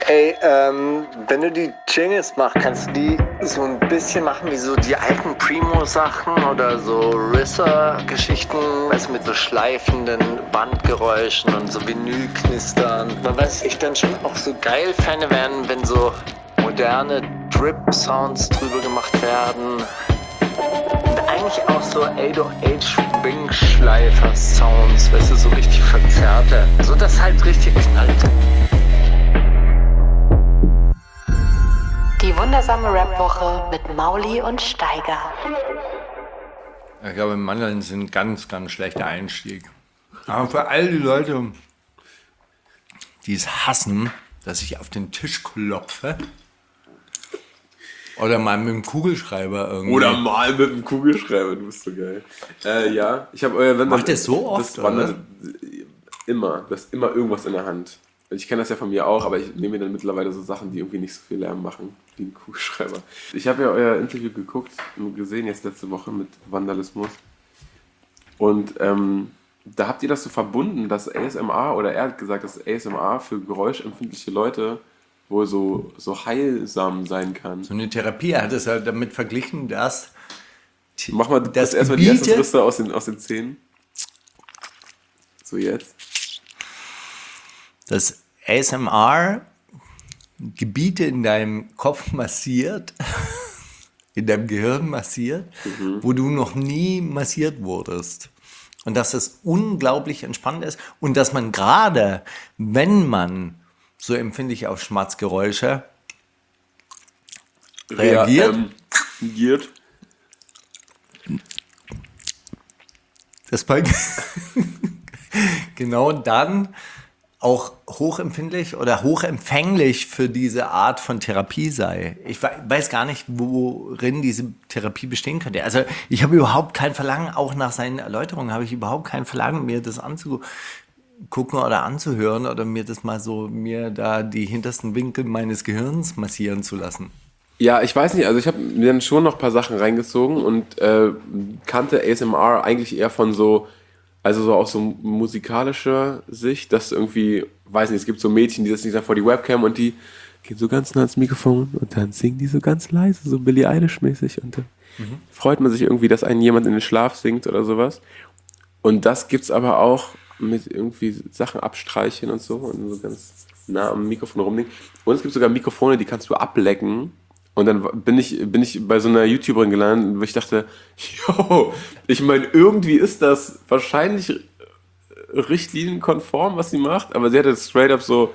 Ey, wenn du die Jingles machst, kannst du die so ein bisschen machen wie so die alten Primo-Sachen oder so RZA-Geschichten, weißt du, mit so schleifenden Bandgeräuschen und so Vinylknistern. Man weiß, ich dann schon auch so geil fände werden, wenn so moderne Drip-Sounds drüber gemacht werden. Und eigentlich auch so 808-Wing-Schleifer-Sounds, weißt du, so richtig verzerrte. So dass halt richtig knallt. Die wundersame Rap-Woche mit Mauli und Steiger. Ich glaube, Mandeln sind ein ganz, ganz schlechter Einstieg. Aber für all die Leute, die es hassen, dass ich auf den Tisch klopfe oder mal mit dem Kugelschreiber irgendwie. Oder mal mit dem Kugelschreiber, du bist so geil. Ja, ich habe euer Wandel. Macht das so oft, das Wandel, immer. Du hast immer irgendwas in der Hand. Ich kenne das ja von mir auch, aber ich nehme mir dann mittlerweile so Sachen, die irgendwie nicht so viel Lärm machen, wie ein Kugelschreiber. Ich habe ja euer Interview geguckt und gesehen jetzt letzte Woche mit Vandalismus. Und da habt ihr das so verbunden, dass ASMR, oder er hat gesagt, dass ASMR für geräuschempfindliche Leute wohl so heilsam sein kann. So eine Therapie, er hat es halt damit verglichen, dass Mach mal das erstmal die erste Risse aus den Zähnen. So jetzt. Das ASMR Gebiete in deinem Kopf massiert, in deinem Gehirn massiert, wo du noch nie massiert wurdest. Und dass es unglaublich entspannt ist und dass man gerade, wenn man so empfindlich auf Schmatzgeräusche reagiert, dass man genau dann auch hochempfindlich oder hochempfänglich für diese Art von Therapie sei. Ich weiß gar nicht, worin diese Therapie bestehen könnte. Also ich habe überhaupt kein Verlangen, auch nach seinen Erläuterungen habe ich überhaupt kein Verlangen, mir das anzugucken oder anzuhören oder mir da die hintersten Winkel meines Gehirns massieren zu lassen. Ja, ich weiß nicht, also ich habe mir dann schon noch ein paar Sachen reingezogen und kannte ASMR eigentlich eher von so aus so musikalischer Sicht, dass irgendwie, weiß nicht, es gibt so Mädchen, die setzen sich da vor die Webcam und die gehen so ganz nah ans Mikrofon und dann singen die so ganz leise, so Billie Eilish-mäßig und dann freut man sich irgendwie, dass einen jemand in den Schlaf singt oder sowas. Und das gibt's aber auch mit irgendwie Sachen abstreichen und so und so ganz nah am Mikrofon rumliegen. Und es gibt sogar Mikrofone, die kannst du ablecken. Und dann bin ich bei so einer YouTuberin gelandet, wo ich dachte, yo, ich meine, irgendwie ist das wahrscheinlich richtlinienkonform, was sie macht, aber sie hat jetzt straight up so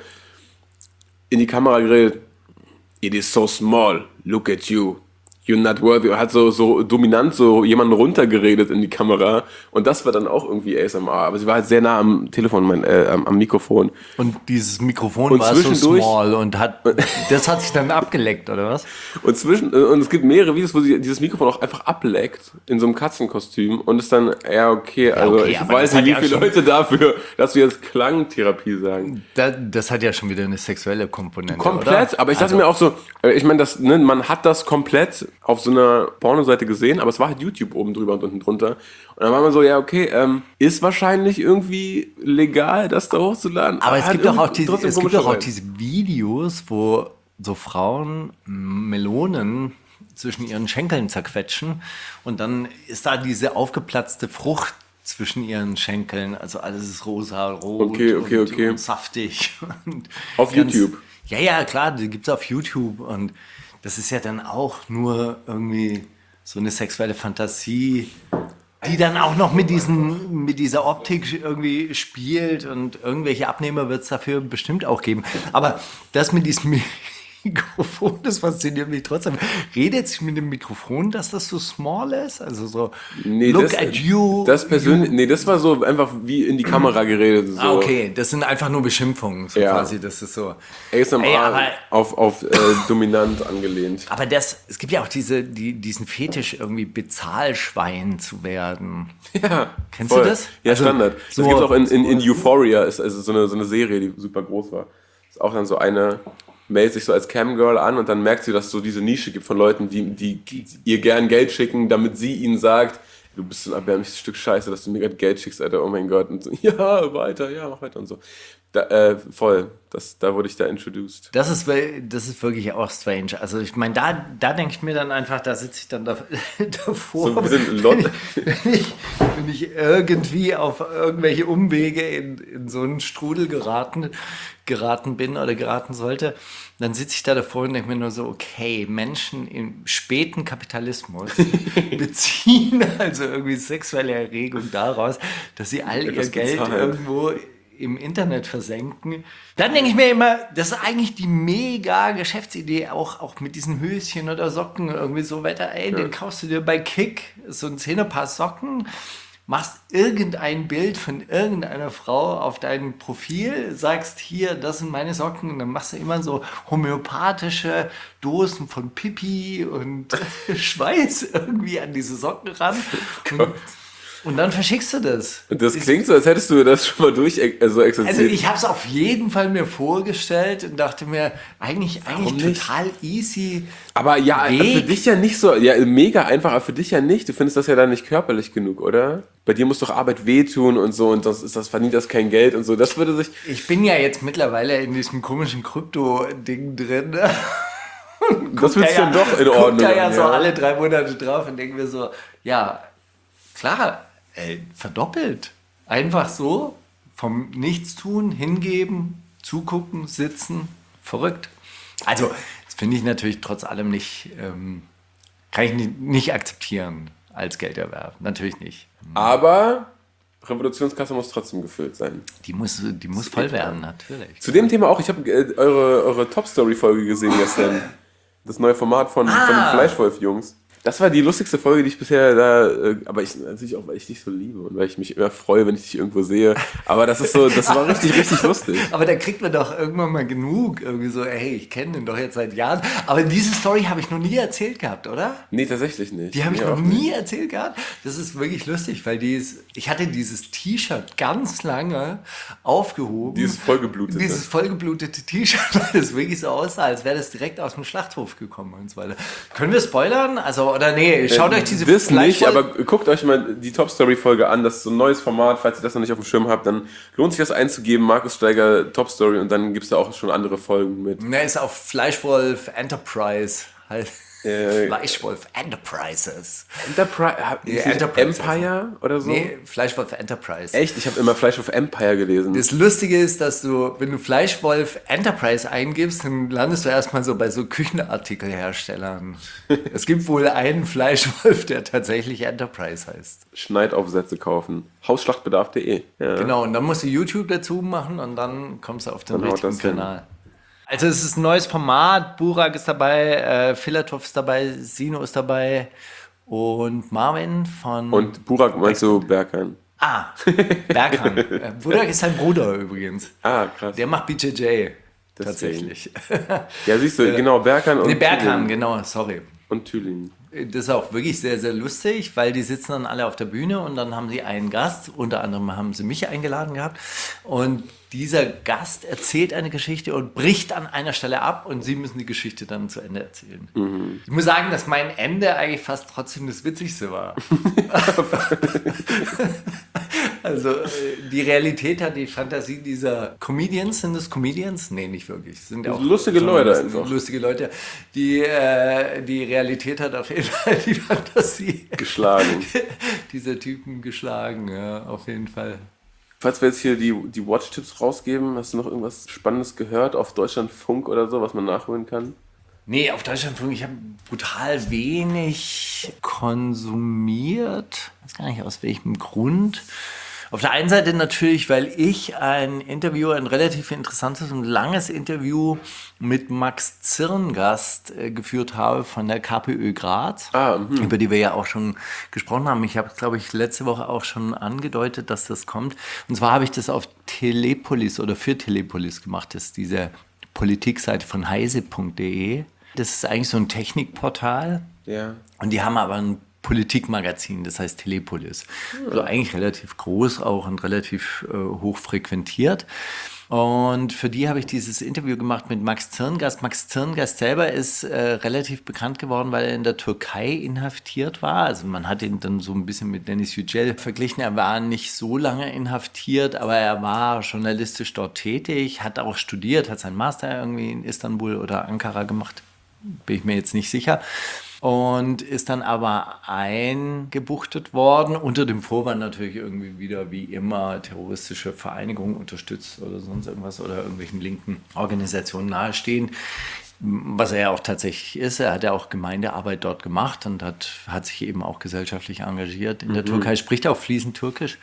in die Kamera geredet, it is so small, look at you, you're not worthy, hat so dominant so jemanden runtergeredet in die Kamera und das war dann auch irgendwie ASMR, aber sie war halt sehr nah am Telefon, am Mikrofon. Und dieses Mikrofon war so small und das hat sich dann abgeleckt, oder was? Und es gibt mehrere Videos, wo sie dieses Mikrofon auch einfach ableckt in so einem Katzenkostüm und ist dann, ich weiß nicht, wie viele Leute dafür, dass wir jetzt Klangtherapie sagen. Das hat ja schon wieder eine sexuelle Komponente, komplett, oder? Aber ich dachte mir auch so, ich meine, man hat das komplett auf so einer Pornoseite gesehen, aber es war halt YouTube oben drüber und unten drunter. Und dann war man so, ist wahrscheinlich irgendwie legal, das da hochzuladen. Aber es gibt doch auch diese Videos, wo so Frauen Melonen zwischen ihren Schenkeln zerquetschen und dann ist da diese aufgeplatzte Frucht zwischen ihren Schenkeln, also alles ist rosa, rot und saftig. Und auf YouTube? Ja, klar, die gibt es auf YouTube und das ist ja dann auch nur irgendwie so eine sexuelle Fantasie, die dann auch noch mit dieser Optik irgendwie spielt und irgendwelche Abnehmer wird es dafür bestimmt auch geben. Aber das mit diesem Mikrofon, das fasziniert mich trotzdem. Redet sich mit dem Mikrofon, dass das so small ist? Also so, look at you. Das persönlich, das war so einfach wie in die Kamera geredet. So. Okay, das sind einfach nur Beschimpfungen, so quasi, das ist so. ASMR auf dominant angelehnt. Aber es gibt ja auch diesen Fetisch, irgendwie Bezahlschwein zu werden. Ja. Kennst du das? Ja, also, Standard. Das gibt es auch in Euphoria, ist also so eine Serie, die super groß war. Ist auch dann so eine meldet sich so als Camgirl an und dann merkt sie, dass es so diese Nische gibt von Leuten, die ihr gern Geld schicken, damit sie ihnen sagt, du bist so ein erbärmliches Stück Scheiße, dass du mir gerade Geld schickst, Alter, oh mein Gott. Und so, ja, mach weiter und so. Voll. Da wurde ich da introduced. Das ist wirklich auch strange. Also ich meine, da denke ich mir dann einfach, da sitze ich dann davor, So, wir sind wenn ich irgendwie auf irgendwelche Umwege in so einen Strudel geraten bin oder geraten sollte, dann sitze ich da davor und denke mir nur so, okay, Menschen im späten Kapitalismus beziehen also irgendwie sexuelle Erregung daraus, dass sie all ihr Geld irgendwo im Internet versenken. Dann denke ich mir immer, das ist eigentlich die mega Geschäftsidee, auch mit diesen Höschen oder Socken irgendwie so weiter. Ey, den kaufst du dir bei Kick, so ein 10er-Paar Socken, machst irgendein Bild von irgendeiner Frau auf dein Profil, sagst hier, das sind meine Socken, und dann machst du immer so homöopathische Dosen von Pipi und Schweiß irgendwie an diese Socken ran. Und dann verschickst du das. Das klingt so, als hättest du das schon mal exerziert. Also ich habe es auf jeden Fall mir vorgestellt und dachte mir, eigentlich total easy. Aber ja, Weg. für dich ja nicht so, ja, mega einfach, aber für dich ja nicht. Du findest das ja dann nicht körperlich genug, oder? Bei dir muss doch Arbeit wehtun und so, und das verdient das kein Geld und so. Das würde sich... Ich bin ja jetzt mittlerweile in diesem komischen Krypto-Ding drin. Das wird ja doch in Ordnung. Ich gucke da ja so alle 3 Monate drauf und denke mir so, ja, klar, verdoppelt. Einfach so, vom Nichtstun, hingeben, zugucken, sitzen, verrückt. Also, das finde ich natürlich trotz allem nicht, kann ich nicht akzeptieren als Gelderwerb. Natürlich nicht. Aber Revolutionskasse muss trotzdem gefüllt sein. Die muss voll werden, natürlich. Zu dem Thema auch, ich habe eure Top-Story-Folge gesehen gestern. Das neue Format von den Fleischwolf-Jungs. Das war die lustigste Folge, die ich bisher aber natürlich auch, weil ich dich so liebe und weil ich mich immer freue, wenn ich dich irgendwo sehe. Aber das war richtig, richtig lustig. Aber da kriegt man doch irgendwann mal genug. Irgendwie so, hey, ich kenne den doch jetzt seit Jahren. Aber diese Story habe ich noch nie erzählt gehabt, oder? Nee, tatsächlich nicht. Die habe ich noch nie erzählt gehabt. Das ist wirklich lustig, weil ich hatte dieses T-Shirt ganz lange aufgehoben. Dieses vollgeblutete T-Shirt, weil das wirklich so aussah, als wäre das direkt aus dem Schlachthof gekommen und so weiter. Können wir spoilern? Also, oder nee, schaut euch diese das nicht, aber guckt euch mal die Top-Story-Folge an. Das ist so ein neues Format. Falls ihr das noch nicht auf dem Schirm habt, dann lohnt sich das einzugeben. Markus Steiger Top-Story, und dann gibt es da auch schon andere Folgen mit. Ne, ist auf Fleischwolf Enterprise halt. Fleischwolf Enterprises. Enterprise Empire oder so? Nee, Fleischwolf Enterprise. Echt? Ich habe immer Fleischwolf Empire gelesen. Das Lustige ist, dass wenn du Fleischwolf Enterprise eingibst, dann landest du erstmal so bei so Küchenartikelherstellern. Es gibt wohl einen Fleischwolf, der tatsächlich Enterprise heißt. Schneidaufsätze kaufen. Hausschlachtbedarf.de. Ja. Genau, und dann musst du YouTube dazu machen und dann kommst du auf den richtigen Kanal. Also es ist ein neues Format, Burak ist dabei, Filatov ist dabei, Sino ist dabei und Marvin von... Und Burak meinst du Berkan? Berkan. Burak ist sein Bruder übrigens. Krass. Der macht BJJ, tatsächlich. Ja, siehst du, genau, Berkan und Berkan, genau, sorry. Und Thülin. Das ist auch wirklich sehr, sehr lustig, weil die sitzen dann alle auf der Bühne und dann haben sie einen Gast, unter anderem haben sie mich eingeladen gehabt, und dieser Gast erzählt eine Geschichte und bricht an einer Stelle ab und sie müssen die Geschichte dann zu Ende erzählen. Mhm. Ich muss sagen, dass mein Ende eigentlich fast trotzdem das Witzigste war. Also die Realität hat die Fantasie dieser Comedians. Sind das Comedians? Nee, nicht wirklich. Sind ja auch lustige Leute einfach. Lustige Leute. Die Realität hat auf jeden Fall die Fantasie geschlagen. Dieser Typen geschlagen, ja, auf jeden Fall. Falls wir jetzt hier die Watch-Tipps rausgeben, hast du noch irgendwas Spannendes gehört auf Deutschlandfunk oder so, was man nachholen kann? Nee, auf Deutschlandfunk, ich habe brutal wenig konsumiert. Ich weiß gar nicht, aus welchem Grund. Auf der einen Seite natürlich, weil ich ein relativ interessantes und langes Interview mit Max Zirngast geführt habe von der KPÖ Graz, über die wir ja auch schon gesprochen haben. Ich habe, glaube ich, letzte Woche auch schon angedeutet, dass das kommt. Und zwar habe ich das auf Telepolis oder für Telepolis gemacht. Das ist diese Politikseite von heise.de. Das ist eigentlich so ein Technikportal. Ja. Und die haben aber ein Politikmagazin, das heißt Telepolis. Also eigentlich relativ groß auch und relativ hoch frequentiert. Und für die habe ich dieses Interview gemacht mit Max Zirngast. Max Zirngast selber ist relativ bekannt geworden, weil er in der Türkei inhaftiert war. Also man hat ihn dann so ein bisschen mit Dennis Yücel verglichen. Er war nicht so lange inhaftiert, aber er war journalistisch dort tätig, hat auch studiert, hat seinen Master irgendwie in Istanbul oder Ankara gemacht. Bin ich mir jetzt nicht sicher. Und ist dann aber eingebuchtet worden, unter dem Vorwand natürlich irgendwie wieder wie immer terroristische Vereinigungen unterstützt oder sonst irgendwas oder irgendwelchen linken Organisationen nahestehen. Was er ja auch tatsächlich ist. Er hat ja auch Gemeindearbeit dort gemacht und hat sich eben auch gesellschaftlich engagiert in der Türkei, spricht auch fließend Türkisch.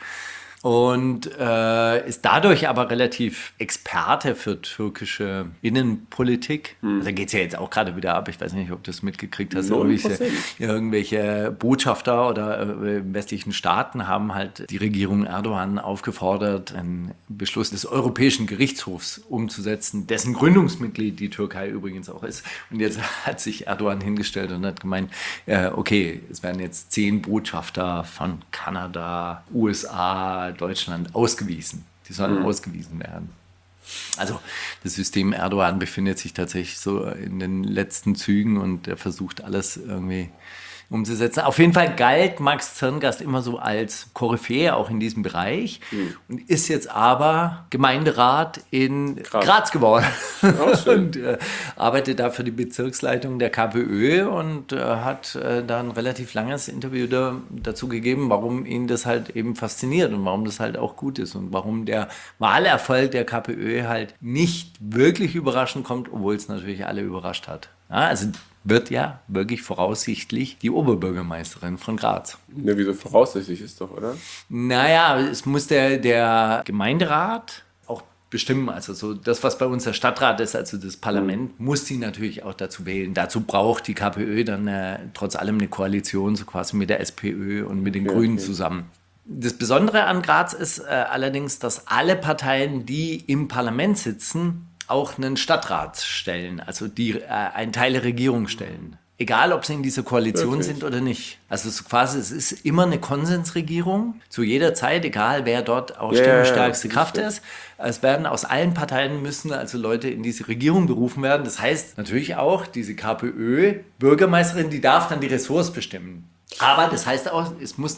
Und ist dadurch aber relativ Experte für türkische Innenpolitik. Da geht es ja jetzt auch gerade wieder ab. Ich weiß nicht, ob du es mitgekriegt hast. Irgendwelche Botschafter oder westlichen Staaten haben halt die Regierung Erdogan aufgefordert, einen Beschluss des Europäischen Gerichtshofs umzusetzen, dessen Gründungsmitglied die Türkei übrigens auch ist. Und jetzt hat sich Erdogan hingestellt und hat gemeint, okay, es werden jetzt 10 Botschafter von Kanada, USA, Deutschland ausgewiesen. Die sollen ausgewiesen werden. Also das System Erdogan befindet sich tatsächlich so in den letzten Zügen und er versucht alles irgendwie umzusetzen. Auf jeden Fall galt Max Zirngast immer so als Koryphäe auch in diesem Bereich und ist jetzt aber Gemeinderat in Graz geworden und arbeitet da für die Bezirksleitung der KPÖ und hat da ein relativ langes Interview dazu gegeben, warum ihn das halt eben fasziniert und warum das halt auch gut ist und warum der Wahlerfolg der KPÖ halt nicht wirklich überraschend kommt, obwohl es natürlich alle überrascht hat. Ja, also wird ja wirklich voraussichtlich die Oberbürgermeisterin von Graz. Ja, wieso voraussichtlich ist doch, oder? Naja, es muss der Gemeinderat auch bestimmen. Also so das, was bei uns der Stadtrat ist, also das Parlament, muss die natürlich auch dazu wählen. Dazu braucht die KPÖ dann trotz allem eine Koalition, so quasi mit der SPÖ und mit den Grünen zusammen. Das Besondere an Graz ist allerdings, dass alle Parteien, die im Parlament sitzen, auch einen Stadtrat stellen, also die einen Teil der Regierung stellen. Egal, ob sie in dieser Koalition sind oder nicht. Also so quasi, es ist immer eine Konsensregierung, zu jeder Zeit, egal wer dort auch stimmstärkste Kraft ist. Es werden aus allen Parteien müssen also Leute in diese Regierung berufen werden. Das heißt natürlich auch, diese KPÖ-Bürgermeisterin, die darf dann die Ressorts bestimmen. Aber das heißt auch, es muss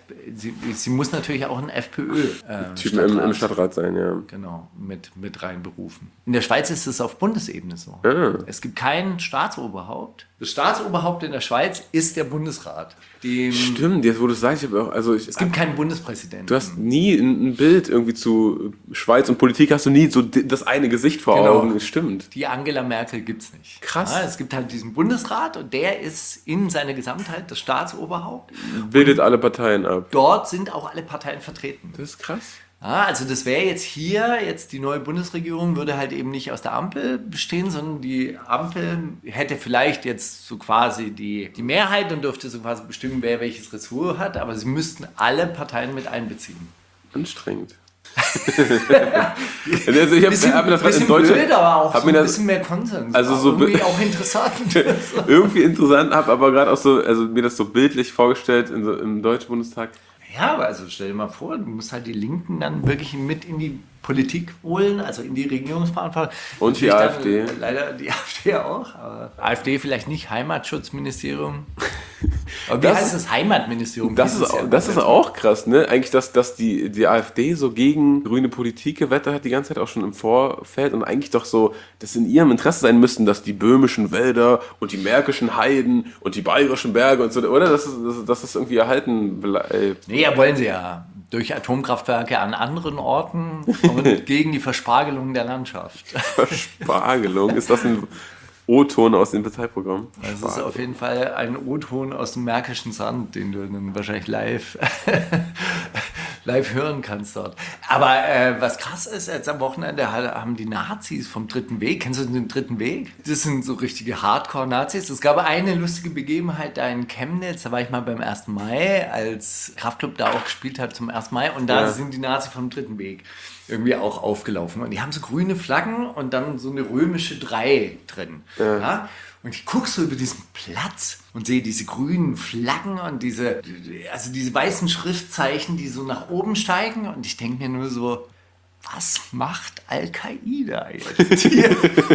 sie muss natürlich auch ein FPÖ-Stadtrat im Stadtrat sein, ja. Genau, mit reinberufen. In der Schweiz ist es auf Bundesebene so. Es gibt kein Staatsoberhaupt. Das Staatsoberhaupt in der Schweiz ist der Bundesrat. Stimmt, jetzt wo du es sagst, es gibt keinen Bundespräsidenten. Du hast nie ein Bild irgendwie zu Schweiz und Politik, hast du nie so das eine Gesicht vor Augen. Stimmt. Die Angela Merkel gibt es nicht. Krass. Ja, es gibt halt diesen Bundesrat und der ist in seiner Gesamtheit das Staatsoberhaupt. Bildet alle Parteien ab. Dort sind auch alle Parteien vertreten. Das ist krass. Ja, also das wäre jetzt die neue Bundesregierung würde halt eben nicht aus der Ampel bestehen, sondern die Ampel hätte vielleicht jetzt so quasi die Mehrheit und dürfte so quasi bestimmen, wer welches Ressort hat, aber sie müssten alle Parteien mit einbeziehen. Anstrengend. Also ich habe das gerade in Deutschland, blöd, aber auch so ein bisschen mehr Konsens. Also so irgendwie auch interessant. irgendwie interessant, habe aber gerade auch so, also mir das so bildlich vorgestellt im Deutschen Bundestag. Ja, aber also stell dir mal vor, du musst halt die Linken dann wirklich mit in die Politik holen, also in die Regierungsverantwortung. Und die AfD. Leider die AfD auch, aber AfD vielleicht nicht, Heimatschutzministerium. Aber wie heißt das Heimatministerium? Das ist auch krass, ne? Eigentlich, dass die AfD so gegen grüne Politik gewettert hat, die ganze Zeit auch schon im Vorfeld und eigentlich doch so, dass in ihrem Interesse sein müssten, dass die böhmischen Wälder und die märkischen Heiden und die bayerischen Berge und so, oder? Dass das irgendwie erhalten bleibt. Nee, ja, wollen sie ja. Durch Atomkraftwerke an anderen Orten und gegen die Verspargelung der Landschaft. Verspargelung? Ist das ein O-Ton aus dem Parteiprogramm? Das ist auf jeden Fall ein O-Ton aus dem Märkischen Sand, den du dann wahrscheinlich live hören kannst dort. Aber was krass ist, jetzt am Wochenende haben die Nazis vom Dritten Weg, kennst du den Dritten Weg? Das sind so richtige Hardcore-Nazis. Es gab eine lustige Begebenheit da in Chemnitz, da war ich mal beim 1. Mai, als Kraftklub da auch gespielt hat zum 1. Mai und da sind die Nazis vom Dritten Weg irgendwie auch aufgelaufen. Und die haben so grüne Flaggen und dann so eine römische 3 drin. Ja? Und ich gucke so über diesen Platz und sehe diese grünen Flaggen und diese weißen Schriftzeichen, die so nach oben steigen. Und ich denke mir nur so, was macht Al-Qaida jetzt hier?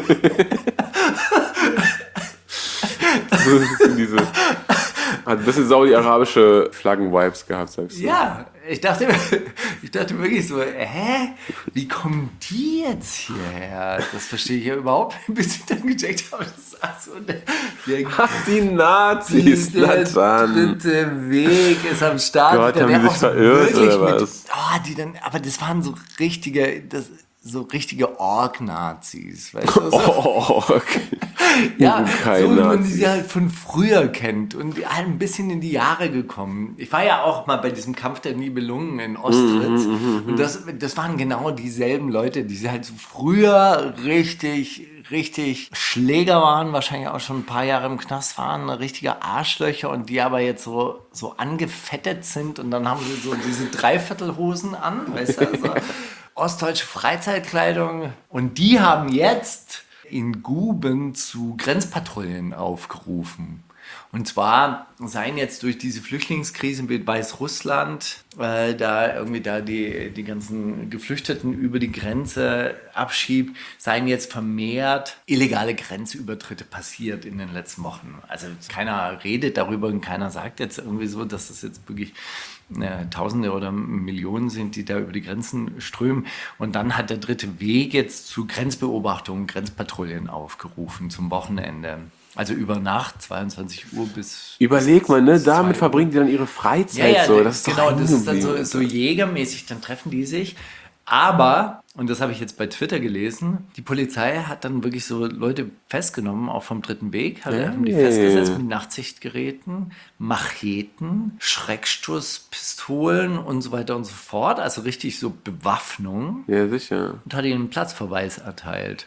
Hat ein bisschen saudi-arabische Flaggen-Vibes gehabt, sagst du. Ja, ich dachte wirklich so, wie kommen die jetzt hierher? Das verstehe ich ja überhaupt nicht, bis ich dann gecheckt habe, das ist so Die Nazis, der Nathan. dritte Weg ist am Start. Gott, Der haben wäre die auch sich so verirrt, wirklich oder was? aber das waren so richtige Org-Nazis, weißt du? So, Okay. ja, kein so wie man Nazi. sie halt von früher kennt und die halt ein bisschen in die Jahre gekommen. Ich war ja auch mal bei diesem Kampf der Nibelungen in Ostritz und das waren genau dieselben Leute, die halt so früher richtig Schläger waren, wahrscheinlich auch schon ein paar Jahre im Knast waren, richtige Arschlöcher und die aber jetzt so angefettet sind und dann haben sie so diese Dreiviertelhosen an, weißt du, also ostdeutsche Freizeitkleidung und die haben jetzt in Guben zu Grenzpatrouillen aufgerufen. Und zwar seien jetzt durch diese Flüchtlingskrise mit Weißrussland, da die ganzen Geflüchteten über die Grenze abschiebt, seien jetzt vermehrt illegale Grenzübertritte passiert in den letzten Wochen. Also keiner redet darüber und keiner sagt jetzt irgendwie so, dass das jetzt wirklich Tausende oder Millionen sind, die da über die Grenzen strömen. Und dann hat der dritte Weg jetzt zu Grenzbeobachtungen, Grenzpatrouillen aufgerufen zum Wochenende. Also über Nacht, 22 Uhr bis... Überleg mal, ne? bis Damit 2 Uhr. verbringen die dann ihre Freizeit so. Das ist doch genau, das ist dann ungewohnt. so jägermäßig, dann treffen die sich. Aber, und das habe ich jetzt bei Twitter gelesen, die Polizei hat dann wirklich so Leute festgenommen, auch vom dritten Weg, haben die festgesetzt mit Nachtsichtgeräten, Macheten, Schreckstoßpistolen und so weiter und so fort. Also richtig so Bewaffnung. Ja, sicher. Und hat ihnen einen Platzverweis erteilt.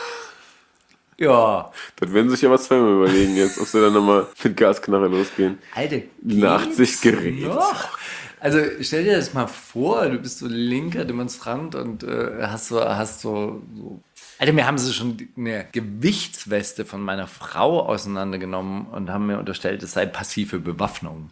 Ja, Das werden sich ja was zweimal überlegen jetzt, ob sie dann nochmal mit Gasknarre losgehen. Alter, Nachtsichtgerät. noch? Also stell dir das mal vor, du bist so linker Demonstrant und hast so. Alter, mir haben sie schon eine Gewichtsweste von meiner Frau auseinandergenommen und haben mir unterstellt, es sei passive Bewaffnung.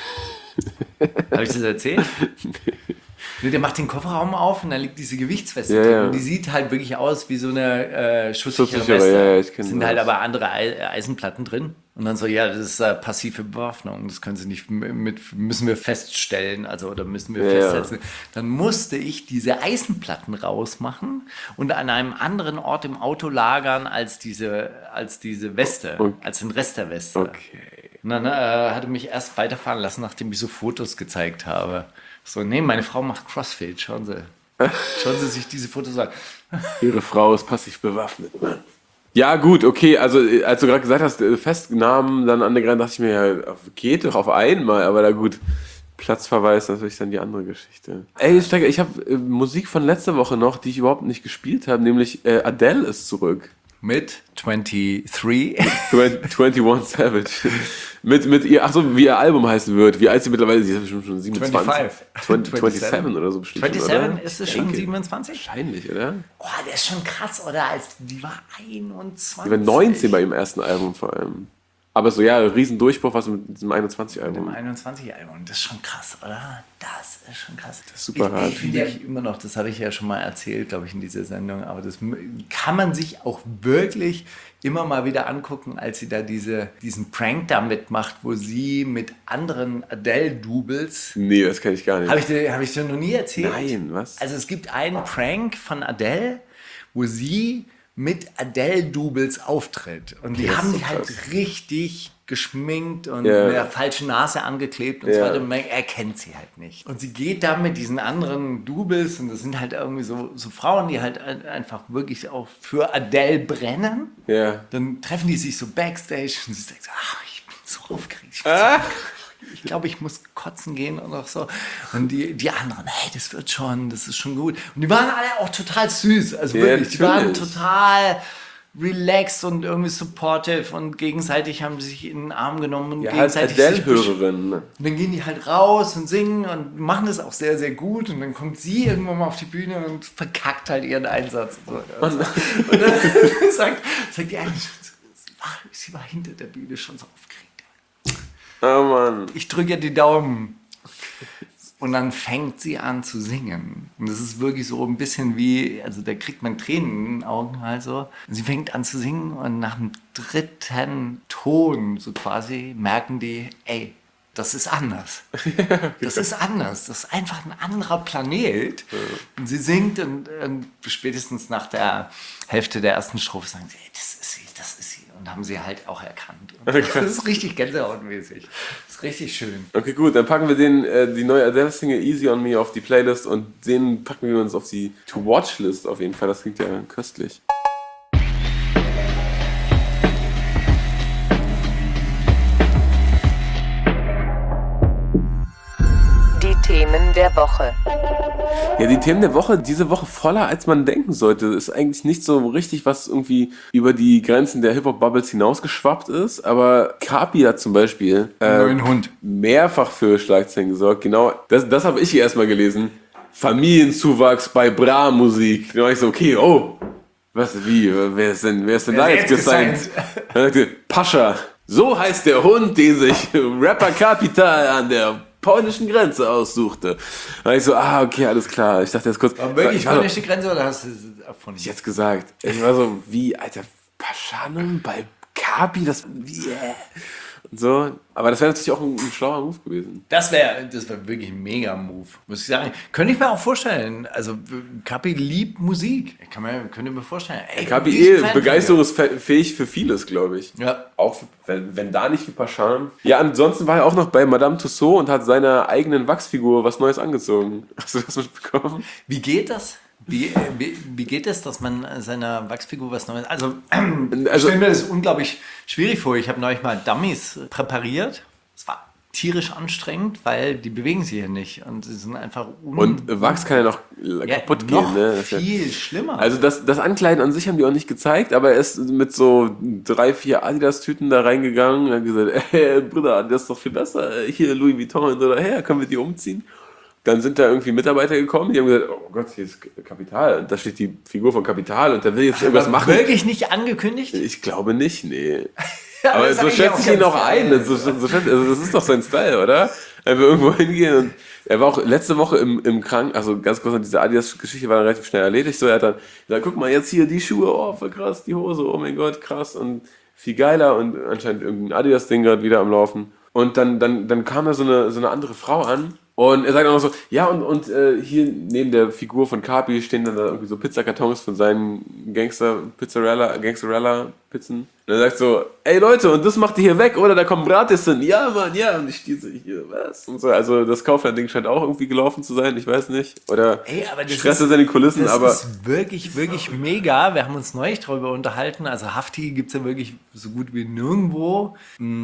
Habe ich das erzählt? Nee, der macht den Kofferraum auf und da liegt diese Gewichtsweste drin. Ja. Und die sieht halt wirklich aus wie so eine schusssichere Schusssichere, Weste. ja, ich kenn Sind das. halt aber andere Eisenplatten drin. Und dann so, ja, das ist passive Bewaffnung. Das können sie nicht müssen wir feststellen, also oder müssen wir festsetzen. Dann musste ich diese Eisenplatten rausmachen und an einem anderen Ort im Auto lagern als diese Weste, als den Rest der Weste. Okay. Und dann hat er mich erst weiterfahren lassen, nachdem ich so Fotos gezeigt habe. So, nee, meine Frau macht Crossfit, schauen Sie sich diese Fotos an. Ihre Frau ist passiv bewaffnet, Mann. Ja, gut, okay, also als du gerade gesagt hast, Festnahmen dann an der Grenze, dachte ich mir, ja, geht doch auf einmal, aber da gut, Platzverweis natürlich dann die andere Geschichte. Ey, Steiger, ich habe Musik von letzter Woche noch, die ich überhaupt nicht gespielt habe, nämlich Adele ist zurück. Mit 23. 21 Savage. mit ihr, achso, wie ihr Album heißen wird. Wie alt sie mittlerweile ist, sie ist schon 27. 27 oder so bestimmt. 27 oder? ist es schon 27? Wahrscheinlich, oder? Oh, der ist schon krass, oder? Die war 21. Die war 19 bei ihrem ersten Album vor allem. Aber so, ja, ein Riesendurchbruch, was mit diesem 21-Album. Im 21-Album, das ist schon krass, oder? Das ist schon krass. Das ist super hart. Ich finde ja immer noch, das habe ich ja schon mal erzählt, glaube ich, in dieser Sendung, aber das kann man sich auch wirklich immer mal wieder angucken, als sie da diesen Prank da mitmacht, wo sie mit anderen Adele-Doubles... Nee, das kann ich gar nicht. Hab ich dir noch nie erzählt? Nein, was? Also es gibt einen Prank von Adele, wo sie mit Adele-Doubles auftritt. Und die das haben ist so die halt krass. richtig geschminkt und Ja. mit der falschen Nase angeklebt und so Ja. weiter. Und man erkennt sie halt nicht. Und sie geht da mit diesen anderen Doubles und das sind halt irgendwie so Frauen, die halt einfach wirklich auch für Adele brennen. Ja. Dann treffen die sich so backstage und sie sagt so, ich bin so aufgeregt. Ich glaube, ich muss kotzen gehen oder so. Und die anderen, hey, das wird schon, das ist schon gut. Und die waren alle auch total süß. Also Ja, wirklich, die waren natürlich. total relaxed und irgendwie supportive und gegenseitig haben sie sich in den Arm genommen und Ja, halt gegenseitig sich Adele-Hörerin. und dann gehen die halt raus und singen und machen das auch sehr, sehr gut. Und dann kommt sie irgendwann mal auf die Bühne und verkackt halt ihren Einsatz. Und dann sagt die eine, sie war hinter der Bühne schon so aufgeregt. Oh Mann. Ich drücke ja die Daumen. Und dann fängt sie an zu singen. Und das ist wirklich so ein bisschen wie, also da kriegt man Tränen in den Augen halt so. Und sie fängt an zu singen und nach dem dritten Ton so quasi merken die, ey, das ist anders. Das ist anders. Das ist einfach ein anderer Planet. Und sie singt und spätestens nach der Hälfte der ersten Strophe sagen sie, ey, das ist sie, das ist sie. Und haben sie halt auch erkannt. Und das ist richtig gänsehautmäßig. Das ist richtig schön. Okay, gut, dann packen wir die neue Adele-Single Easy on Me auf die Playlist und den packen wir uns auf die To-Watch-List auf jeden Fall. Das klingt ja köstlich. Die Themen der Woche. Ja, die Themen der Woche, diese Woche voller als man denken sollte. Ist eigentlich nicht so richtig, was irgendwie über die Grenzen der Hip-Hop-Bubbles hinausgeschwappt ist. Aber Kapi hat zum Beispiel Neuen Hund. mehrfach für Schlagzeilen gesorgt. Genau, das habe ich hier erstmal gelesen. Familienzuwachs bei Bra-Musik. Da war ich so, okay, oh, wer ist denn da jetzt gesigned? Pascha. So heißt der Hund, den sich Rapper Capital an der polnischen Grenze aussuchte. Da war ich so, okay, alles klar. Ich dachte jetzt kurz... Aber wirklich ich war polnische Grenze oder hast du es erfunden? ich jetzt gesagt. Ich war so, wie, Alter, Paschanum bei Kapi, wie, und so. Aber das wäre natürlich auch ein schlauer Move gewesen. Das wäre wirklich ein Mega-Move, muss ich sagen. Könnte ich mir auch vorstellen. Also, Kapi liebt Musik. Könnte mir vorstellen. Ey, Kapi begeisterungsfähig für vieles, glaube ich. Ja. Auch wenn da nicht für Paschanum. Ja, ansonsten war er auch noch bei Madame Tussauds und hat seiner eigenen Wachsfigur was Neues angezogen. Hast du das mitbekommen? Wie geht das? Wie geht es, dass man seiner Wachsfigur was Neues... Also, ich stelle mir das unglaublich schwierig vor. Ich habe neulich mal Dummies präpariert. Es war tierisch anstrengend, weil die bewegen sich ja nicht. Und sie sind einfach... Und Wachs kann ja noch kaputt gehen. Noch Ne? viel schlimmer. Also das Ankleiden an sich haben die auch nicht gezeigt, aber er ist mit so 3-4 Adidas-Tüten da reingegangen und hat gesagt, hey, Bruder, das ist doch viel besser. Hier Louis Vuitton oder her, können wir die umziehen? Dann sind da irgendwie Mitarbeiter gekommen, die haben gesagt, oh Gott, hier ist Kapital. Und da steht die Figur von Kapital und der will jetzt irgendwas machen. Wirklich nicht angekündigt? Ich glaube nicht, nee. Ja, aber das so hab ich schätze auch ich ihn ganz auch ein. geil. Das ist doch sein Style, oder? Er will irgendwo hingehen und er war auch letzte Woche im Krankenhaus, also ganz kurz, diese Adidas-Geschichte war dann relativ schnell erledigt. So, er hat dann gesagt, guck mal, jetzt hier die Schuhe, oh, voll krass, die Hose, oh mein Gott, krass und viel geiler und anscheinend irgendein Adidas-Ding gerade wieder am Laufen. Und dann kam da so eine andere Frau an. Und er sagt auch noch so, ja, und hier neben der Figur von Kapi stehen dann da irgendwie so Pizzakartons von seinen Gangsterella-Pizzen. Und er sagt so, ey Leute, und das macht ihr hier weg, oder? Da kommen Bratis hin. Ja, Mann, ja. Und ich stehe so hier, was? Und so, also das Kaufland-Ding scheint auch irgendwie gelaufen zu sein, ich weiß nicht. Oder Stress in den Kulissen, aber... Das ist wirklich, wirklich mega. Wir haben uns neulich darüber unterhalten. Also Hafti gibt es ja wirklich so gut wie nirgendwo.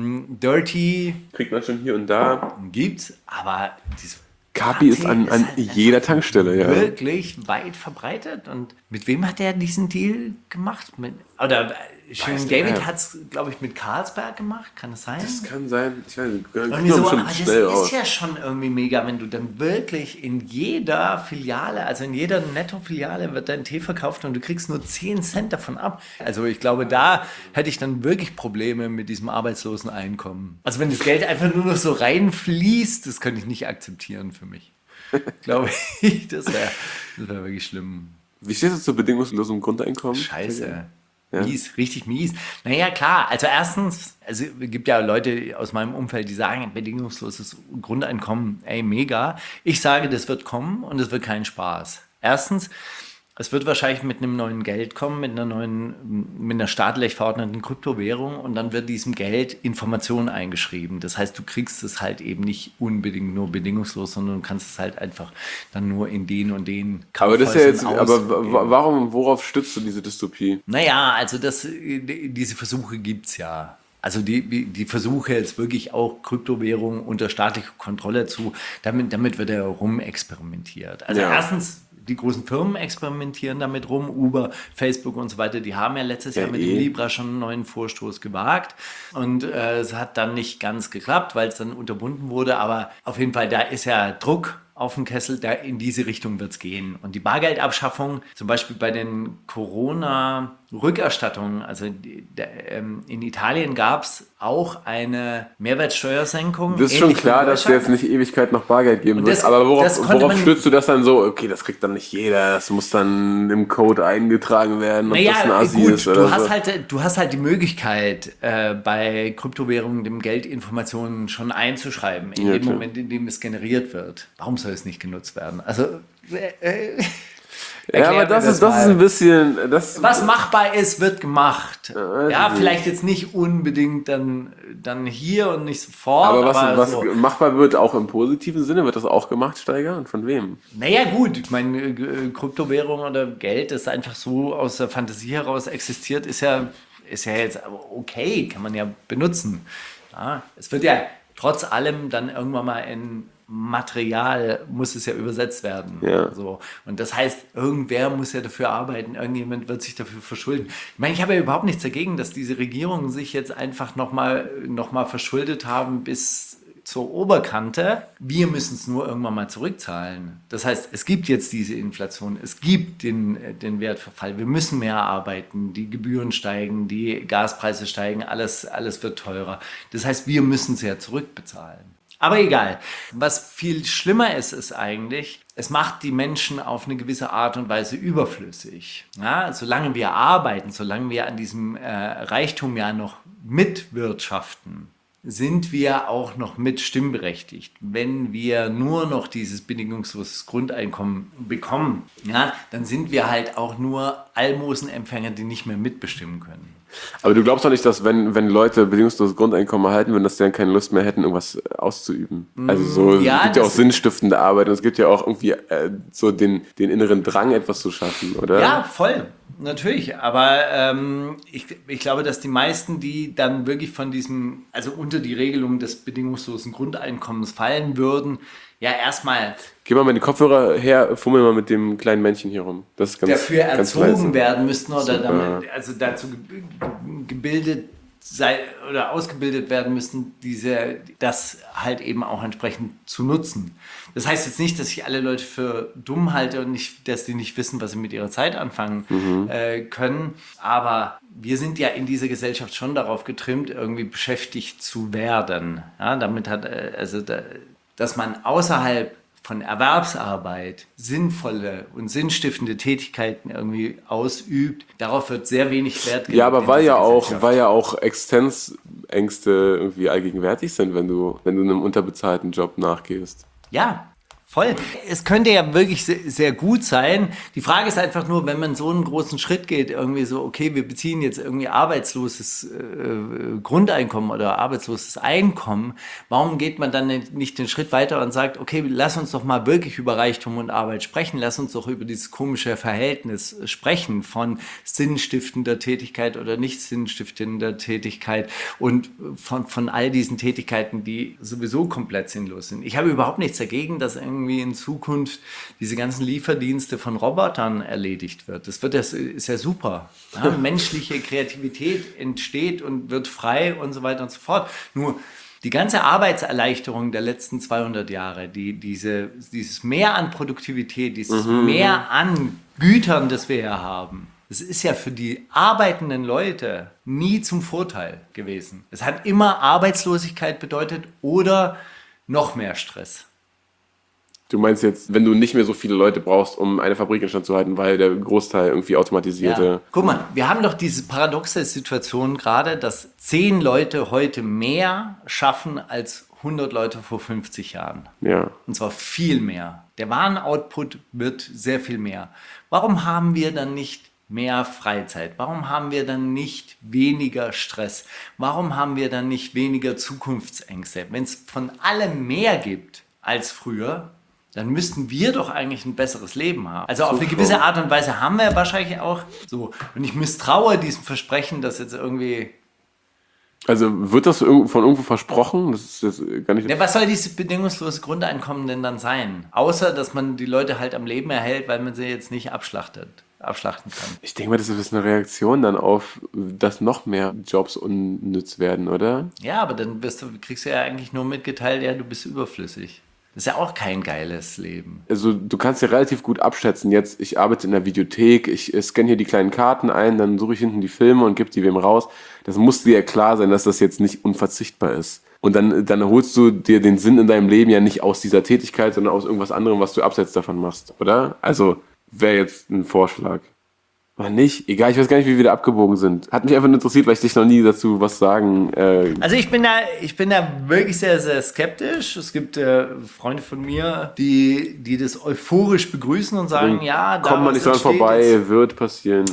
Dirty kriegt man schon hier und da. Gibt's, aber dieses Kapi ist an halt jeder Tankstelle, ja. Wirklich weit verbreitet. Und mit wem hat er diesen Deal gemacht? Shirin David hat es, glaube ich, mit Carlsberg gemacht. Kann es sein? Das kann sein. Ich weiß nicht. Aber das ist ja schon irgendwie mega, wenn du dann wirklich in jeder Filiale, also in jeder Netto-Filiale wird dein Tee verkauft und du kriegst nur 10 Cent davon ab. Also ich glaube, da hätte ich dann wirklich Probleme mit diesem arbeitslosen Einkommen. Also wenn das Geld einfach nur noch so reinfließt, das könnte ich nicht akzeptieren für mich. Glaube ich, das wäre wirklich schlimm. Wie stehst du zu bedingungslosem Grundeinkommen? Scheiße. Ja. Mies, richtig mies. Naja, klar, also erstens, es gibt ja Leute aus meinem Umfeld, die sagen, bedingungsloses Grundeinkommen, ey, mega. Ich sage, das wird kommen und es wird kein Spaß. Erstens, es wird wahrscheinlich mit einem neuen Geld kommen, mit einer staatlich verordneten Kryptowährung und dann wird diesem Geld Information eingeschrieben. Das heißt, du kriegst es halt eben nicht unbedingt nur bedingungslos, sondern du kannst es halt einfach dann nur in den und den Kaufhäusern worauf stützt du diese Dystopie? Naja, also diese Versuche gibt es ja. Also die Versuche jetzt wirklich auch Kryptowährungen unter staatlicher Kontrolle damit wird ja rumexperimentiert. Also erstens, die großen Firmen experimentieren damit rum, Uber, Facebook und so weiter, die haben ja letztes Jahr mit dem Libra schon einen neuen Vorstoß gewagt und es hat dann nicht ganz geklappt, weil es dann unterbunden wurde, aber auf jeden Fall, da ist ja Druck auf den Kessel, da in diese Richtung wird es gehen. Und die Bargeldabschaffung, zum Beispiel bei den Corona-Rückerstattungen, also in Italien gab es auch eine Mehrwertsteuersenkung. Das ist schon ähnlich wie in klar, dass es Deutschland. jetzt nicht Ewigkeit noch Bargeld geben Und wird. das- Aber das konnte worauf man- stützt du das dann so? Okay, das kriegt dann nicht jeder. Das muss dann im Code eingetragen werden, ob das ein Naja, Assi gut, ist oder so. du hast halt die Möglichkeit, bei Kryptowährungen dem Geldinformationen schon einzuschreiben, in Ja, dem klar. Moment, in dem es generiert wird. Warum soll es nicht genutzt werden? Also, Ja, aber erklär mir das ist mal. ein bisschen... Was machbar ist, wird gemacht. weiß Ja, ich vielleicht jetzt nicht unbedingt dann hier und nicht sofort. aber was so. machbar wird, auch im positiven Sinne, wird das auch gemacht, Steiger? Und von wem? Naja, gut, ich meine, Kryptowährung oder Geld, das einfach so aus der Fantasie heraus existiert, ist ja jetzt okay, kann man ja benutzen. Ja, es wird ja trotz allem dann irgendwann mal in Material muss es ja übersetzt werden. Ja. So. Und das heißt, irgendwer muss ja dafür arbeiten, irgendjemand wird sich dafür verschulden. Ich meine, ich habe ja überhaupt nichts dagegen, dass diese Regierungen sich jetzt einfach noch mal verschuldet haben bis zur Oberkante. Wir müssen es nur irgendwann mal zurückzahlen. Das heißt, es gibt jetzt diese Inflation, es gibt den Wertverfall, wir müssen mehr arbeiten, die Gebühren steigen, die Gaspreise steigen, alles wird teurer. Das heißt, wir müssen es ja zurückbezahlen. Aber egal. Was viel schlimmer ist, ist eigentlich, es macht die Menschen auf eine gewisse Art und Weise überflüssig. Ja, solange wir arbeiten, solange wir an diesem Reichtum ja noch mitwirtschaften, sind wir auch noch mit stimmberechtigt. Wenn wir nur noch dieses bedingungsloses Grundeinkommen bekommen, ja, dann sind wir halt auch nur Almosenempfänger, die nicht mehr mitbestimmen können. Aber du glaubst doch nicht, dass wenn Leute bedingungsloses Grundeinkommen erhalten würden, dass die dann keine Lust mehr hätten, irgendwas auszuüben. Also so, ja, es gibt ja auch das- sinnstiftende Arbeit und es gibt ja auch irgendwie so den inneren Drang, etwas zu schaffen, oder? Ja, voll, natürlich. Aber ich glaube, dass die meisten, die dann wirklich von diesem, also unter die Regelung des bedingungslosen Grundeinkommens fallen würden, ja erstmal Geh mal mit den Kopfhörer her, fummel mal mit dem kleinen Männchen hier rum. Das ist ganz, dafür ganz erzogen leise. werden müssten oder Super. damit, also dazu gebildet sei oder ausgebildet werden müssten, das halt eben auch entsprechend zu nutzen. Das heißt jetzt nicht, dass ich alle Leute für dumm halte und nicht, dass die nicht wissen, was sie mit ihrer Zeit anfangen können. Aber wir sind ja in dieser Gesellschaft schon darauf getrimmt, irgendwie beschäftigt zu werden. Ja, damit dass man außerhalb von Erwerbsarbeit sinnvolle und sinnstiftende Tätigkeiten irgendwie ausübt, darauf wird sehr wenig Wert gelegt. Ja, aber in weil dieser ja Gesellschaft. auch Existenzängste irgendwie allgegenwärtig sind, wenn du einem unterbezahlten Job nachgehst. Ja, voll. Es könnte ja wirklich sehr, sehr gut sein. Die Frage ist einfach nur, wenn man so einen großen Schritt geht, irgendwie so, okay, wir beziehen jetzt irgendwie arbeitsloses Grundeinkommen oder arbeitsloses Einkommen, warum geht man dann nicht den Schritt weiter und sagt, okay, lass uns doch mal wirklich über Reichtum und Arbeit sprechen, lass uns doch über dieses komische Verhältnis sprechen von sinnstiftender Tätigkeit oder nicht sinnstiftender Tätigkeit und von all diesen Tätigkeiten, die sowieso komplett sinnlos sind. Ich habe überhaupt nichts dagegen, dass irgendwie in Zukunft diese ganzen Lieferdienste von Robotern erledigt wird. Ist ja super. Ja, menschliche Kreativität entsteht und wird frei und so weiter und so fort. Nur die ganze Arbeitserleichterung der letzten 200 Jahre, dieses Mehr an Produktivität, dieses Mehr an Gütern, das wir hier haben, das ist ja für die arbeitenden Leute nie zum Vorteil gewesen. Es hat immer Arbeitslosigkeit bedeutet oder noch mehr Stress. Du meinst jetzt, wenn du nicht mehr so viele Leute brauchst, um eine Fabrik instand zu halten, weil der Großteil irgendwie automatisierte... Ja. Guck mal, wir haben doch diese paradoxe Situation gerade, dass 10 Leute heute mehr schaffen als 100 Leute vor 50 Jahren. Ja. Und zwar viel mehr. Der Warenoutput wird sehr viel mehr. Warum haben wir dann nicht mehr Freizeit? Warum haben wir dann nicht weniger Stress? Warum haben wir dann nicht weniger Zukunftsängste? Wenn es von allem mehr gibt als früher, dann müssten wir doch eigentlich ein besseres Leben haben. Also auf eine gewisse Art und Weise haben wir wahrscheinlich auch so. Und ich misstraue diesem Versprechen, dass jetzt irgendwie... Also wird das von irgendwo versprochen? Das ist jetzt gar nicht... Ja, was soll dieses bedingungslose Grundeinkommen denn dann sein? Außer, dass man die Leute halt am Leben erhält, weil man sie jetzt nicht abschlachten kann. Ich denke mal, das ist eine Reaktion dann auf, dass noch mehr Jobs unnütz werden, oder? Ja, aber dann kriegst du ja eigentlich nur mitgeteilt, ja, du bist überflüssig. Das ist ja auch kein geiles Leben. Also du kannst ja relativ gut abschätzen, jetzt ich arbeite in der Videothek, ich scanne hier die kleinen Karten ein, dann suche ich hinten die Filme und gebe die wem raus. Das muss dir ja klar sein, dass das jetzt nicht unverzichtbar ist. Und dann holst du dir den Sinn in deinem Leben ja nicht aus dieser Tätigkeit, sondern aus irgendwas anderem, was du abseits davon machst, oder? Also wäre jetzt ein Vorschlag. Oder nicht? Egal, ich weiß gar nicht, wie wir da abgebogen sind. Hat mich einfach nur interessiert, weil ich dich noch nie dazu was sagen. Also ich bin da wirklich sehr, sehr skeptisch. Es gibt Freunde von mir, die das euphorisch begrüßen und sagen, ja, da kommt man nicht dran vorbei, wird passieren.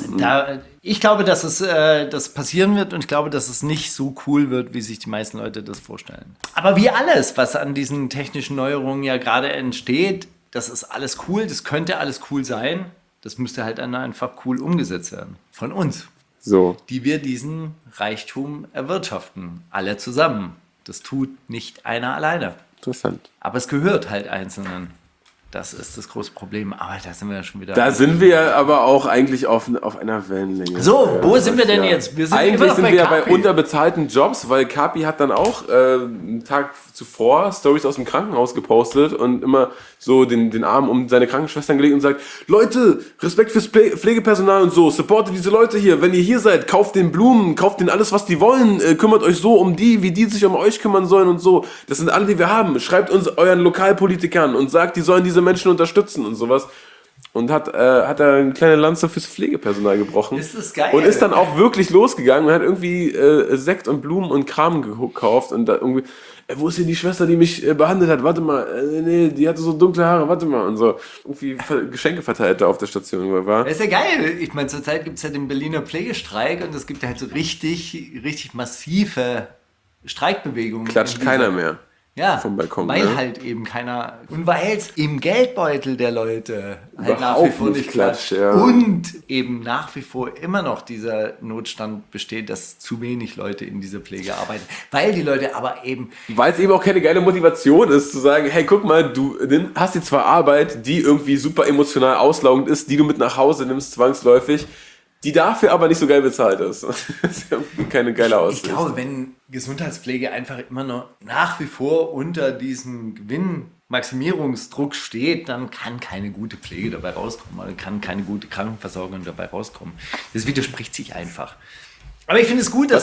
Ich glaube, dass das passieren wird und ich glaube, dass es nicht so cool wird, wie sich die meisten Leute das vorstellen. Aber wie alles, was an diesen technischen Neuerungen ja gerade entsteht, das ist alles cool, das könnte alles cool sein. Das müsste halt dann einfach cool umgesetzt werden. Von uns. So. Die wir diesen Reichtum erwirtschaften. Alle zusammen. Das tut nicht einer alleine. Interessant. Aber es gehört halt Einzelnen. Das ist das große Problem. Aber da sind wir ja schon wieder... Da sind wir aber auch eigentlich auf einer Wellenlänge. So, wo sind wir denn jetzt? Wir sind eigentlich sind wir ja bei Kapi. unterbezahlten Jobs, weil Kapi hat dann auch einen Tag zuvor Stories aus dem Krankenhaus gepostet und immer so den Arm um seine Krankenschwestern gelegt und sagt, Leute, Respekt fürs Pflegepersonal und so, supportet diese Leute hier, wenn ihr hier seid, kauft den Blumen, kauft denen alles, was die wollen, kümmert euch so um die, wie die sich um euch kümmern sollen und so. Das sind alle, die wir haben. Schreibt uns euren Lokalpolitikern und sagt, die sollen diese Menschen unterstützen und sowas. Und hat eine kleine Lanze fürs Pflegepersonal gebrochen. Ist das geil? Und ist dann auch wirklich losgegangen und hat irgendwie Sekt und Blumen und Kram gekauft und da irgendwie, wo ist hier die Schwester, die mich behandelt hat? Warte mal, nee, die hatte so dunkle Haare, warte mal. Und so irgendwie Geschenke verteilt da auf der Station, wo er war. Das ist ja geil. Ich meine, zurzeit gibt es ja den Berliner Pflegestreik und es gibt ja halt so richtig massive Streikbewegungen. Klatscht keiner mehr. Ja, vom Balkon, weil ne? halt eben keiner, und weil es im Geldbeutel der Leute halt nach wie Überhaupt vor nicht nicht klatscht. klatscht, ja. Und eben nach wie vor immer noch dieser Notstand besteht, dass zu wenig Leute in dieser Pflege arbeiten. Weil die Leute aber eben... Weil es eben auch keine geile Motivation ist, zu sagen, hey, guck mal, du hast jetzt zwar Arbeit, die irgendwie super emotional auslaugend ist, die du mit nach Hause nimmst, zwangsläufig, die dafür aber nicht so geil bezahlt ist. Das ist ja keine geile Aussicht. Ich glaube, wenn Gesundheitspflege einfach immer noch nach wie vor unter diesem Gewinnmaximierungsdruck steht, dann kann keine gute Pflege dabei rauskommen, oder kann keine gute Krankenversorgung dabei rauskommen. Das widerspricht sich einfach. Aber ich finde es gut, dass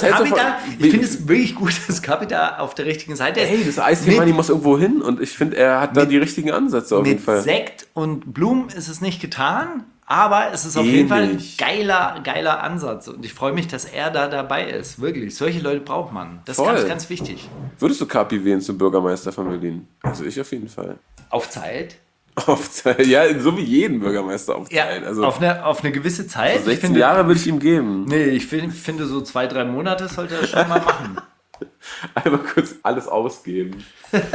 wirklich gut, dass Kapi da auf der richtigen Seite ist. Hey, das Eisthema, die muss irgendwo hin und ich finde, er hat da die richtigen Ansätze auf jeden Fall. Mit Sekt und Blumen ist es nicht getan, aber es ist auf jeden Fall ein geiler Ansatz und ich freue mich, dass er da dabei ist. Wirklich, solche Leute braucht man. Das ist Voll. ganz wichtig. Würdest du Kapi wählen zum Bürgermeister von Berlin? Also ich auf jeden Fall. Auf Zeit. Auf Zeit, ja, so wie jeden Bürgermeister auf Ja, Zeit. Also auf eine gewisse Zeit. 16 Jahre würde ich ihm geben. Nee, ich finde so 2-3 Monate sollte er schon mal machen. Einmal kurz alles ausgeben.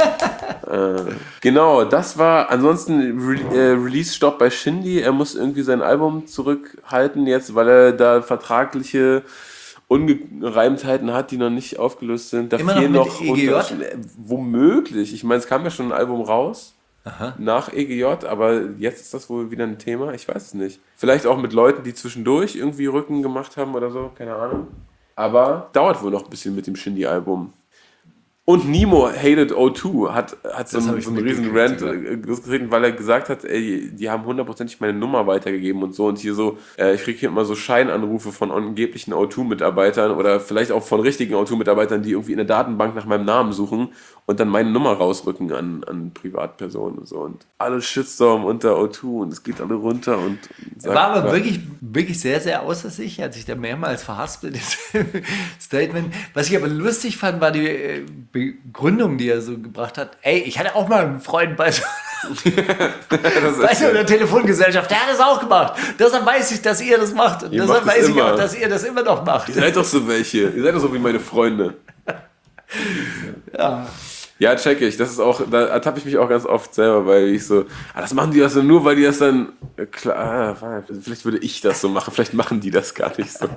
Genau, das war ansonsten Release-Stopp bei Shindy. Er muss irgendwie sein Album zurückhalten jetzt, weil er da vertragliche Ungereimtheiten hat, die noch nicht aufgelöst sind. Da Immer fehlen noch mit EGJ? Womöglich. Ich meine, es kam ja schon ein Album raus. Aha. Nach EGJ, aber jetzt ist das wohl wieder ein Thema, ich weiß es nicht. Vielleicht auch mit Leuten, die zwischendurch irgendwie Rücken gemacht haben oder so, keine Ahnung. Aber dauert wohl noch ein bisschen mit dem Shindy-Album. Und Nemo Hated O2 hat so einen riesen Rant losgetreten, weil er gesagt hat, ey, die haben hundertprozentig meine Nummer weitergegeben und so. Und hier so, ich kriege hier immer so Scheinanrufe von angeblichen O2-Mitarbeitern oder vielleicht auch von richtigen O2-Mitarbeitern, die irgendwie in der Datenbank nach meinem Namen suchen und dann meine Nummer rausrücken an Privatpersonen und so. Und alle Shitstorm unter O2 und es geht alle runter und Er war aber wirklich sehr, sehr außer sich. Er hat sich da mehrmals verhaspelt, das Statement. Was ich aber lustig fand, war die Begründung, die er so gebracht hat. Ey, ich hatte auch mal einen Freund bei so einer Telefongesellschaft, der hat das auch gemacht. Deshalb weiß ich, dass ihr das macht. Und deshalb weiß ich auch, dass ihr das immer noch macht. Ihr seid doch so welche. Ihr seid doch so wie meine Freunde. Ja, check ich. Das ist auch, da ertappe ich mich auch ganz oft selber, weil ich so, das machen die das dann nur, weil die das dann, klar, vielleicht würde ich das so machen, vielleicht machen die das gar nicht so.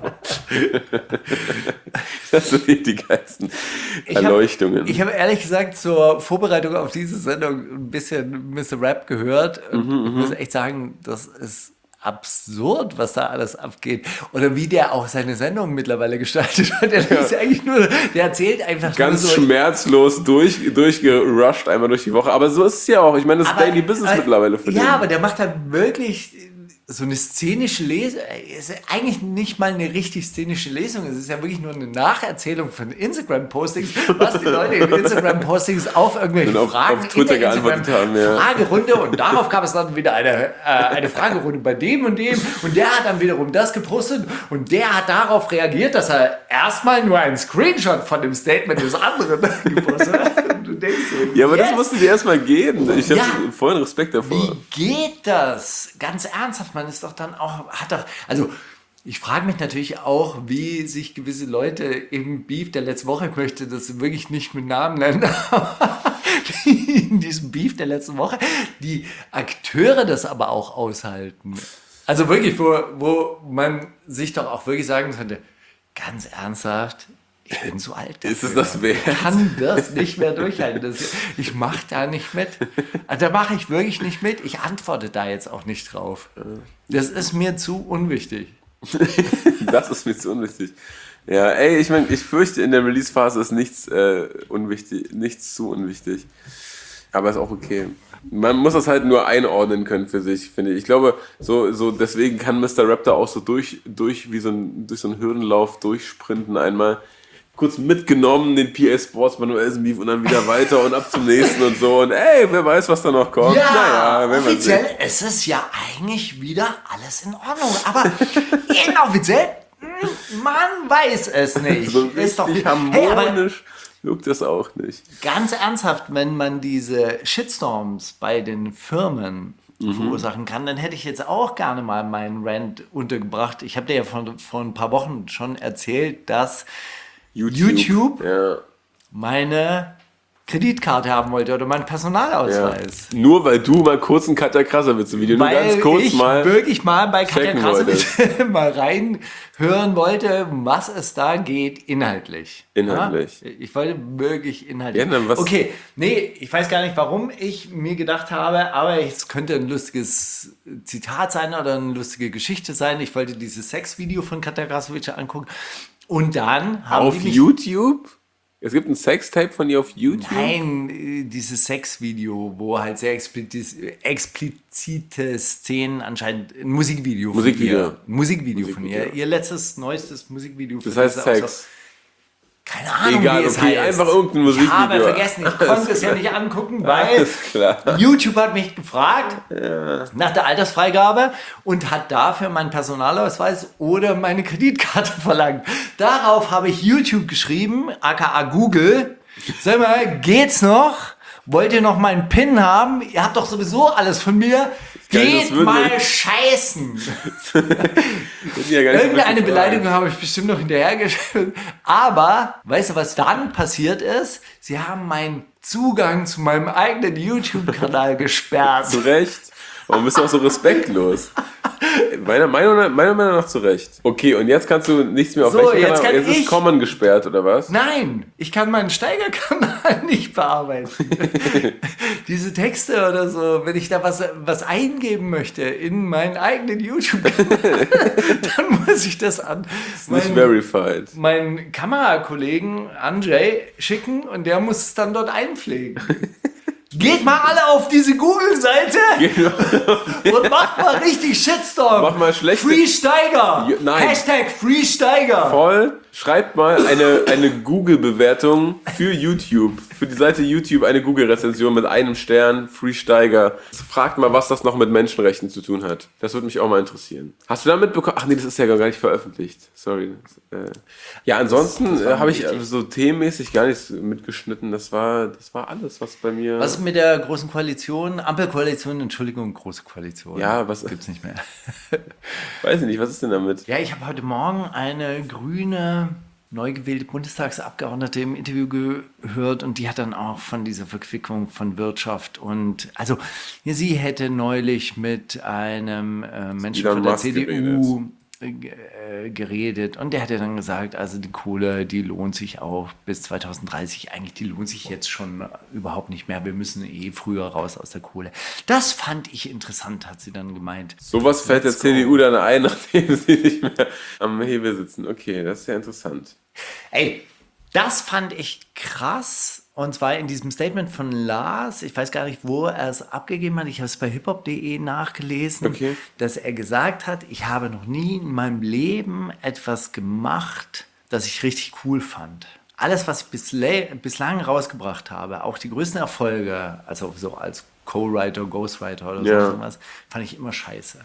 Das sind die geilsten Erleuchtungen. Ich habe ehrlich gesagt zur Vorbereitung auf diese Sendung ein bisschen Mr. Rap gehört und muss echt sagen, das ist absurd, was da alles abgeht. Oder wie der auch seine Sendung mittlerweile gestaltet hat. Der erzählt einfach Ganz nur so, schmerzlos durchgerusht einmal durch die Woche. Aber so ist es ja auch. Ich meine, das ist Daily Business mittlerweile für den. Ja, aber der macht halt wirklich so eine szenische Lesung. Es ist eigentlich nicht mal eine richtig szenische Lesung. Es ist ja wirklich nur eine Nacherzählung von Instagram-Postings, was die Leute in Instagram-Postings auf irgendwelche Fragen auf Twitter geantwortet haben. Ja. Fragerunde, und darauf gab es dann wieder eine Fragerunde bei dem und dem, und der hat dann wiederum das gepostet und der hat darauf reagiert, dass er erstmal nur einen Screenshot von dem Statement des anderen gepostet hat. Und du denkst so, Ja, aber das musst du dir erstmal geben. Ich habe vollen Respekt davor. wie geht das? Ganz ernsthaft, man ist doch dann auch, also ich frage mich natürlich auch, wie sich gewisse Leute im Beef der letzten Woche, ich möchte das wirklich nicht mit Namen nennen, aber in diesem Beef der letzten Woche, die Akteure das aber auch aushalten. Also wirklich, wo man sich doch auch wirklich sagen könnte, ganz ernsthaft, ich bin zu alt dafür. Ist es das wert? Ich kann das nicht mehr durchhalten. Ich mache da nicht mit. Also da mache ich wirklich nicht mit. Ich antworte da jetzt auch nicht drauf. Das ist mir zu unwichtig. Das ist mir zu unwichtig. Ja, ey, ich meine, ich fürchte, in der Release-Phase ist nichts zu unwichtig. Aber ist auch okay. Man muss das halt nur einordnen können für sich, finde ich. Ich glaube, so deswegen kann Mr. Raptor auch so durch so einen Hürdenlauf durchsprinten einmal. Kurz mitgenommen, den PA Sports Manuelsen Beef und dann wieder weiter und ab zum nächsten und so. Und ey, wer weiß, was da noch kommt. Ja, offiziell ist es ja eigentlich wieder alles in Ordnung. Aber inoffiziell, man weiß es nicht. So ist doch harmonisch wirkt das auch nicht. Ganz ernsthaft, wenn man diese Shitstorms bei den Firmen verursachen kann, dann hätte ich jetzt auch gerne mal meinen Rant untergebracht. Ich habe dir ja vor ein paar Wochen schon erzählt, dass YouTube meine Kreditkarte haben wollte oder meinen Personalausweis. Ja. Nur weil du mal kurz ein Katja Krasavice-Video, nur ganz kurz ich wirklich mal bei Katja Krasavice mal reinhören wollte, was es da geht inhaltlich. Inhaltlich. Ja? Ich wollte wirklich inhaltlich. Ja, dann was? Okay, nee, ich weiß gar nicht, warum ich mir gedacht habe, aber es könnte ein lustiges Zitat sein oder eine lustige Geschichte sein. Ich wollte dieses Sexvideo von Katja Krasavice angucken. Und dann haben auf YouTube? Es gibt ein Sextape von ihr auf YouTube? Nein, dieses Sexvideo, wo halt sehr explizite Szenen anscheinend, ein Musikvideo von ihr. Ihr neuestes Musikvideo. Das heißt Sex. Keine Ahnung, egal, wie es okay, heißt. Einfach irgendein Musikvideo. Ich habe vergessen, ich konnte es ja nicht angucken, weil YouTube hat mich gefragt nach der Altersfreigabe und hat dafür meinen Personalausweis oder meine Kreditkarte verlangt. Darauf habe ich YouTube geschrieben, aka Google. Sag mal, geht's noch? Wollt ihr noch meinen PIN haben? Ihr habt doch sowieso alles von mir. Geht mal scheißen. Irgendeine Beleidigung habe ich bestimmt noch hinterhergeschrieben. Aber, weißt du, was dann passiert ist? Sie haben meinen Zugang zu meinem eigenen YouTube-Kanal gesperrt. Zu Recht. Warum bist du auch so respektlos? Meiner Meinung nach zu Recht. Okay, und jetzt kannst du nichts mehr auf welchen Kanal? Jetzt ist Common gesperrt, oder was? Nein, ich kann meinen Steiger-Kanal nicht bearbeiten. Diese Texte oder so, wenn ich da was eingeben möchte in meinen eigenen YouTube-Kanal, dann muss ich das an meinen Kamerakollegen Andrzej schicken und der muss es dann dort einpflegen. Geht mal alle auf diese Google-Seite und macht mal richtig Shitstorm. Mach mal schlechte... Free Steiger. Nein. Hashtag Free Steiger. Voll. Schreibt mal eine Google-Bewertung für YouTube. Für die Seite YouTube eine Google-Rezension mit 1 Stern. Free Steiger. Fragt mal, was das noch mit Menschenrechten zu tun hat. Das würde mich auch mal interessieren. Hast du da mitbekommen? Ach nee, das ist ja gar nicht veröffentlicht. Sorry. Ja, ansonsten habe ich so themenmäßig gar nichts mitgeschnitten. Das war alles, was bei mir... Was mit der Großen Koalition? Ampelkoalition, Entschuldigung, Große Koalition. Ja, was... Gibt's nicht mehr. Weiß ich nicht, was ist denn damit? Ja, ich habe heute Morgen eine grüne neu gewählte Bundestagsabgeordnete im Interview gehört und die hat dann auch von dieser Verquickung von Wirtschaft und sie hätte neulich mit einem Menschen von der CDU geredet und der hat ja dann gesagt, also die Kohle, die lohnt sich auch bis 2030, eigentlich die lohnt sich jetzt schon überhaupt nicht mehr, wir müssen früher raus aus der Kohle. Das fand ich interessant, hat sie dann gemeint. Sowas fällt der CDU dann ein, nachdem sie nicht mehr am Hebel sitzen. Okay, das ist ja interessant. Ey, das fand ich krass. Und zwar in diesem Statement von Lars, ich weiß gar nicht, wo er es abgegeben hat, ich habe es bei hiphop.de nachgelesen, Okay. dass er gesagt hat, ich habe noch nie in meinem Leben etwas gemacht, das ich richtig cool fand. Alles, was ich bislang rausgebracht habe, auch die größten Erfolge, also so als Co-Writer, Ghostwriter oder Ja. sowas, fand ich immer scheiße.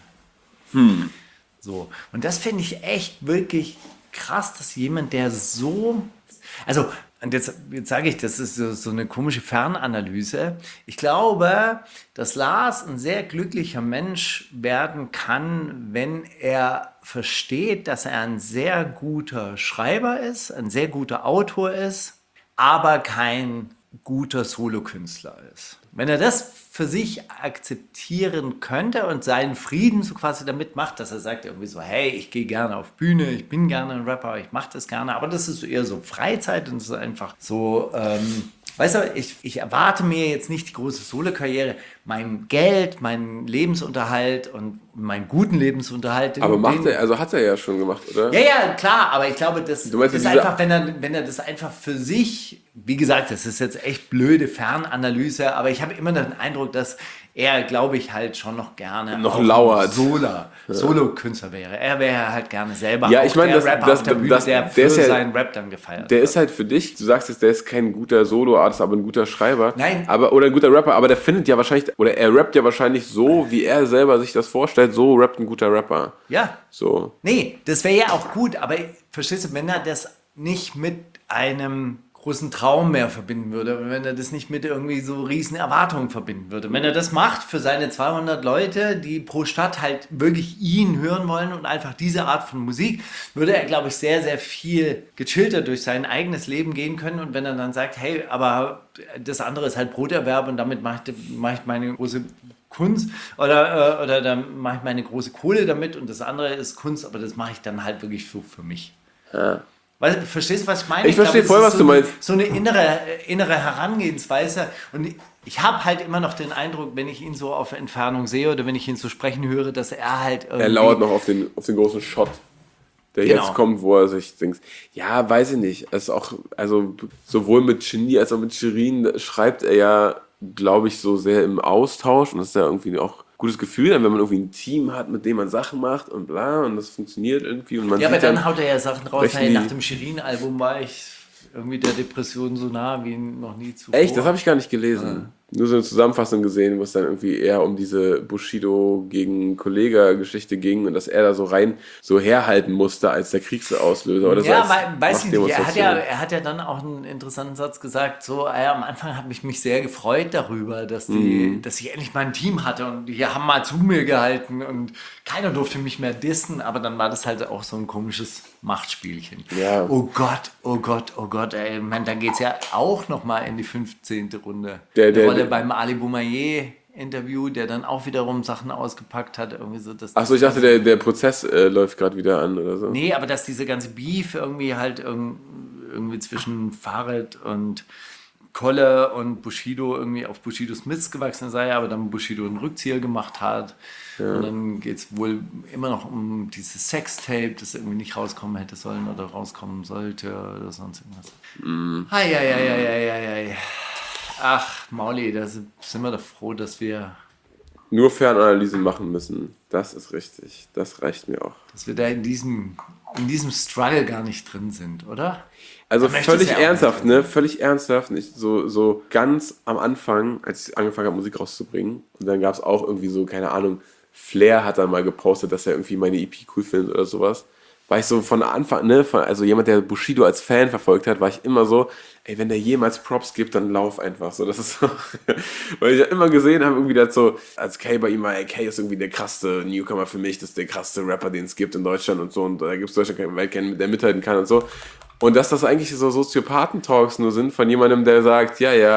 So. Und das finde ich echt wirklich krass, dass jemand, der so, also, und jetzt sage ich, das ist so eine komische Fernanalyse. Ich glaube, dass Lars ein sehr glücklicher Mensch werden kann, wenn er versteht, dass er ein sehr guter Schreiber ist, ein sehr guter Autor ist, aber kein guter Solokünstler ist. Wenn er das für sich akzeptieren könnte und seinen Frieden so quasi damit macht, dass er sagt irgendwie so, hey, ich gehe gerne auf Bühne, ich bin gerne ein Rapper, ich mache das gerne, aber das ist so eher so Freizeit und es ist einfach so, weißt du, ich erwarte mir jetzt nicht die große Solo-Karriere, mein Geld, meinen Lebensunterhalt und meinen guten Lebensunterhalt. Aber hat er ja schon gemacht, oder? Ja, klar, aber ich glaube, das Du meinst, ist einfach, wenn er das einfach für sich, wie gesagt, das ist jetzt echt blöde Fernanalyse, aber ich habe immer den Eindruck, dass er, glaube ich, halt schon noch gerne Noch auch lauert. Solo-Künstler wäre. Er wäre halt gerne selber Ja, auch ich meine, der Rapper auf der Bühne, der für ist ja, seinen Rap dann gefeiert der wird. ist halt für dich, du sagst jetzt, der ist kein guter Solo-Artist, aber ein guter Schreiber. Nein. Oder ein guter Rapper, aber der findet ja wahrscheinlich, oder er rappt ja wahrscheinlich so, wie er selber sich das vorstellt, so rappt ein guter Rapper. Ja. So. Nee, das wäre ja auch gut, aber verstehst du, wenn er das nicht mit einem großen Traum mehr verbinden würde, wenn er das nicht mit irgendwie so riesen Erwartungen verbinden würde. Wenn er das macht für seine 200 Leute, die pro Stadt halt wirklich ihn hören wollen und einfach diese Art von Musik, würde er, glaube ich, sehr, sehr viel gechillter durch sein eigenes Leben gehen können. Und wenn er dann sagt, hey, aber das andere ist halt Broterwerb und damit mache ich meine große Kunst oder dann mache ich meine große Kohle damit und das andere ist Kunst, aber das mache ich dann halt wirklich so für mich. Ja. Verstehst du, was ich meine? Ich verstehe voll, was du meinst. So eine innere Herangehensweise. Und ich habe halt immer noch den Eindruck, wenn ich ihn so auf Entfernung sehe oder wenn ich ihn so sprechen höre, dass er halt irgendwie... Er lauert noch auf den großen Shot, der Genau. jetzt kommt, wo er sich denkt, ja, weiß ich nicht. Es ist auch, also sowohl mit Genie als auch mit Shirin schreibt er ja, glaube ich, so sehr im Austausch und das ist ja irgendwie auch gutes Gefühl, wenn man irgendwie ein Team hat, mit dem man Sachen macht und bla und das funktioniert irgendwie. Und man Ja, sieht aber dann haut er ja Sachen raus. recht Hey, nie- nach dem Shirin-Album war ich irgendwie der Depression so nah wie noch nie zuvor. Echt? Das habe ich gar nicht gelesen. Nur so eine Zusammenfassung gesehen, wo es dann irgendwie eher um diese Bushido gegen Kollega-Geschichte ging und dass er da so rein so herhalten musste als der Kriegsauslöser oder so. Ja, als weiß ich nicht. Machtdemonstration. Er hat ja dann auch einen interessanten Satz gesagt, so, am Anfang habe ich mich sehr gefreut darüber, dass ich endlich mal ein Team hatte und die haben mal zu mir gehalten und keiner durfte mich mehr dissen, aber dann war das halt auch so ein komisches Machtspielchen. Ja. Oh Gott, ey, ich meine, dann geht es ja auch noch mal in die 15. Runde. Der Rolle beim Ali Boumaier Interview, der dann auch wiederum Sachen ausgepackt hat, irgendwie so, dass Achso, ich dachte, der Prozess läuft gerade wieder an oder so. Nee, aber dass diese ganze Beef irgendwie halt irgendwie zwischen Farid und Kolle und Bushido irgendwie auf Bushidos Mist gewachsen sei, aber dann Bushido einen Rückzieher gemacht hat. Ja. Und dann geht es wohl immer noch um dieses Sextape, das irgendwie nicht rauskommen hätte sollen oder rauskommen sollte oder sonst irgendwas. Ei. Ach, Mauli, da sind wir doch froh, dass wir Nur Fernanalysen machen müssen. Das ist richtig. Das reicht mir auch. da in diesem Struggle gar nicht drin sind, oder? Also Man möchte es völlig ja auch ernsthaft, nicht. ne? Völlig ernsthaft. Nicht so ganz am Anfang, als ich angefangen habe, Musik rauszubringen. Und dann gab es auch irgendwie so, keine Ahnung, Flair hat dann mal gepostet, dass er irgendwie meine EP cool findet oder sowas. War ich so von Anfang, ne? Also jemand, der Bushido als Fan verfolgt hat, war ich immer so, ey, wenn der jemals Props gibt, dann lauf einfach so. Das ist so, weil ich ja immer gesehen habe, irgendwie das so, als Kay bei ihm war, ey, Kay ist irgendwie der krasse Newcomer für mich, das ist der krasse Rapper, den es gibt in Deutschland und so. Und da gibt es Deutschland keine Welt kennen, der mithalten kann und so. Und dass das eigentlich so Soziopathen-Talks nur sind von jemandem, der sagt, ja,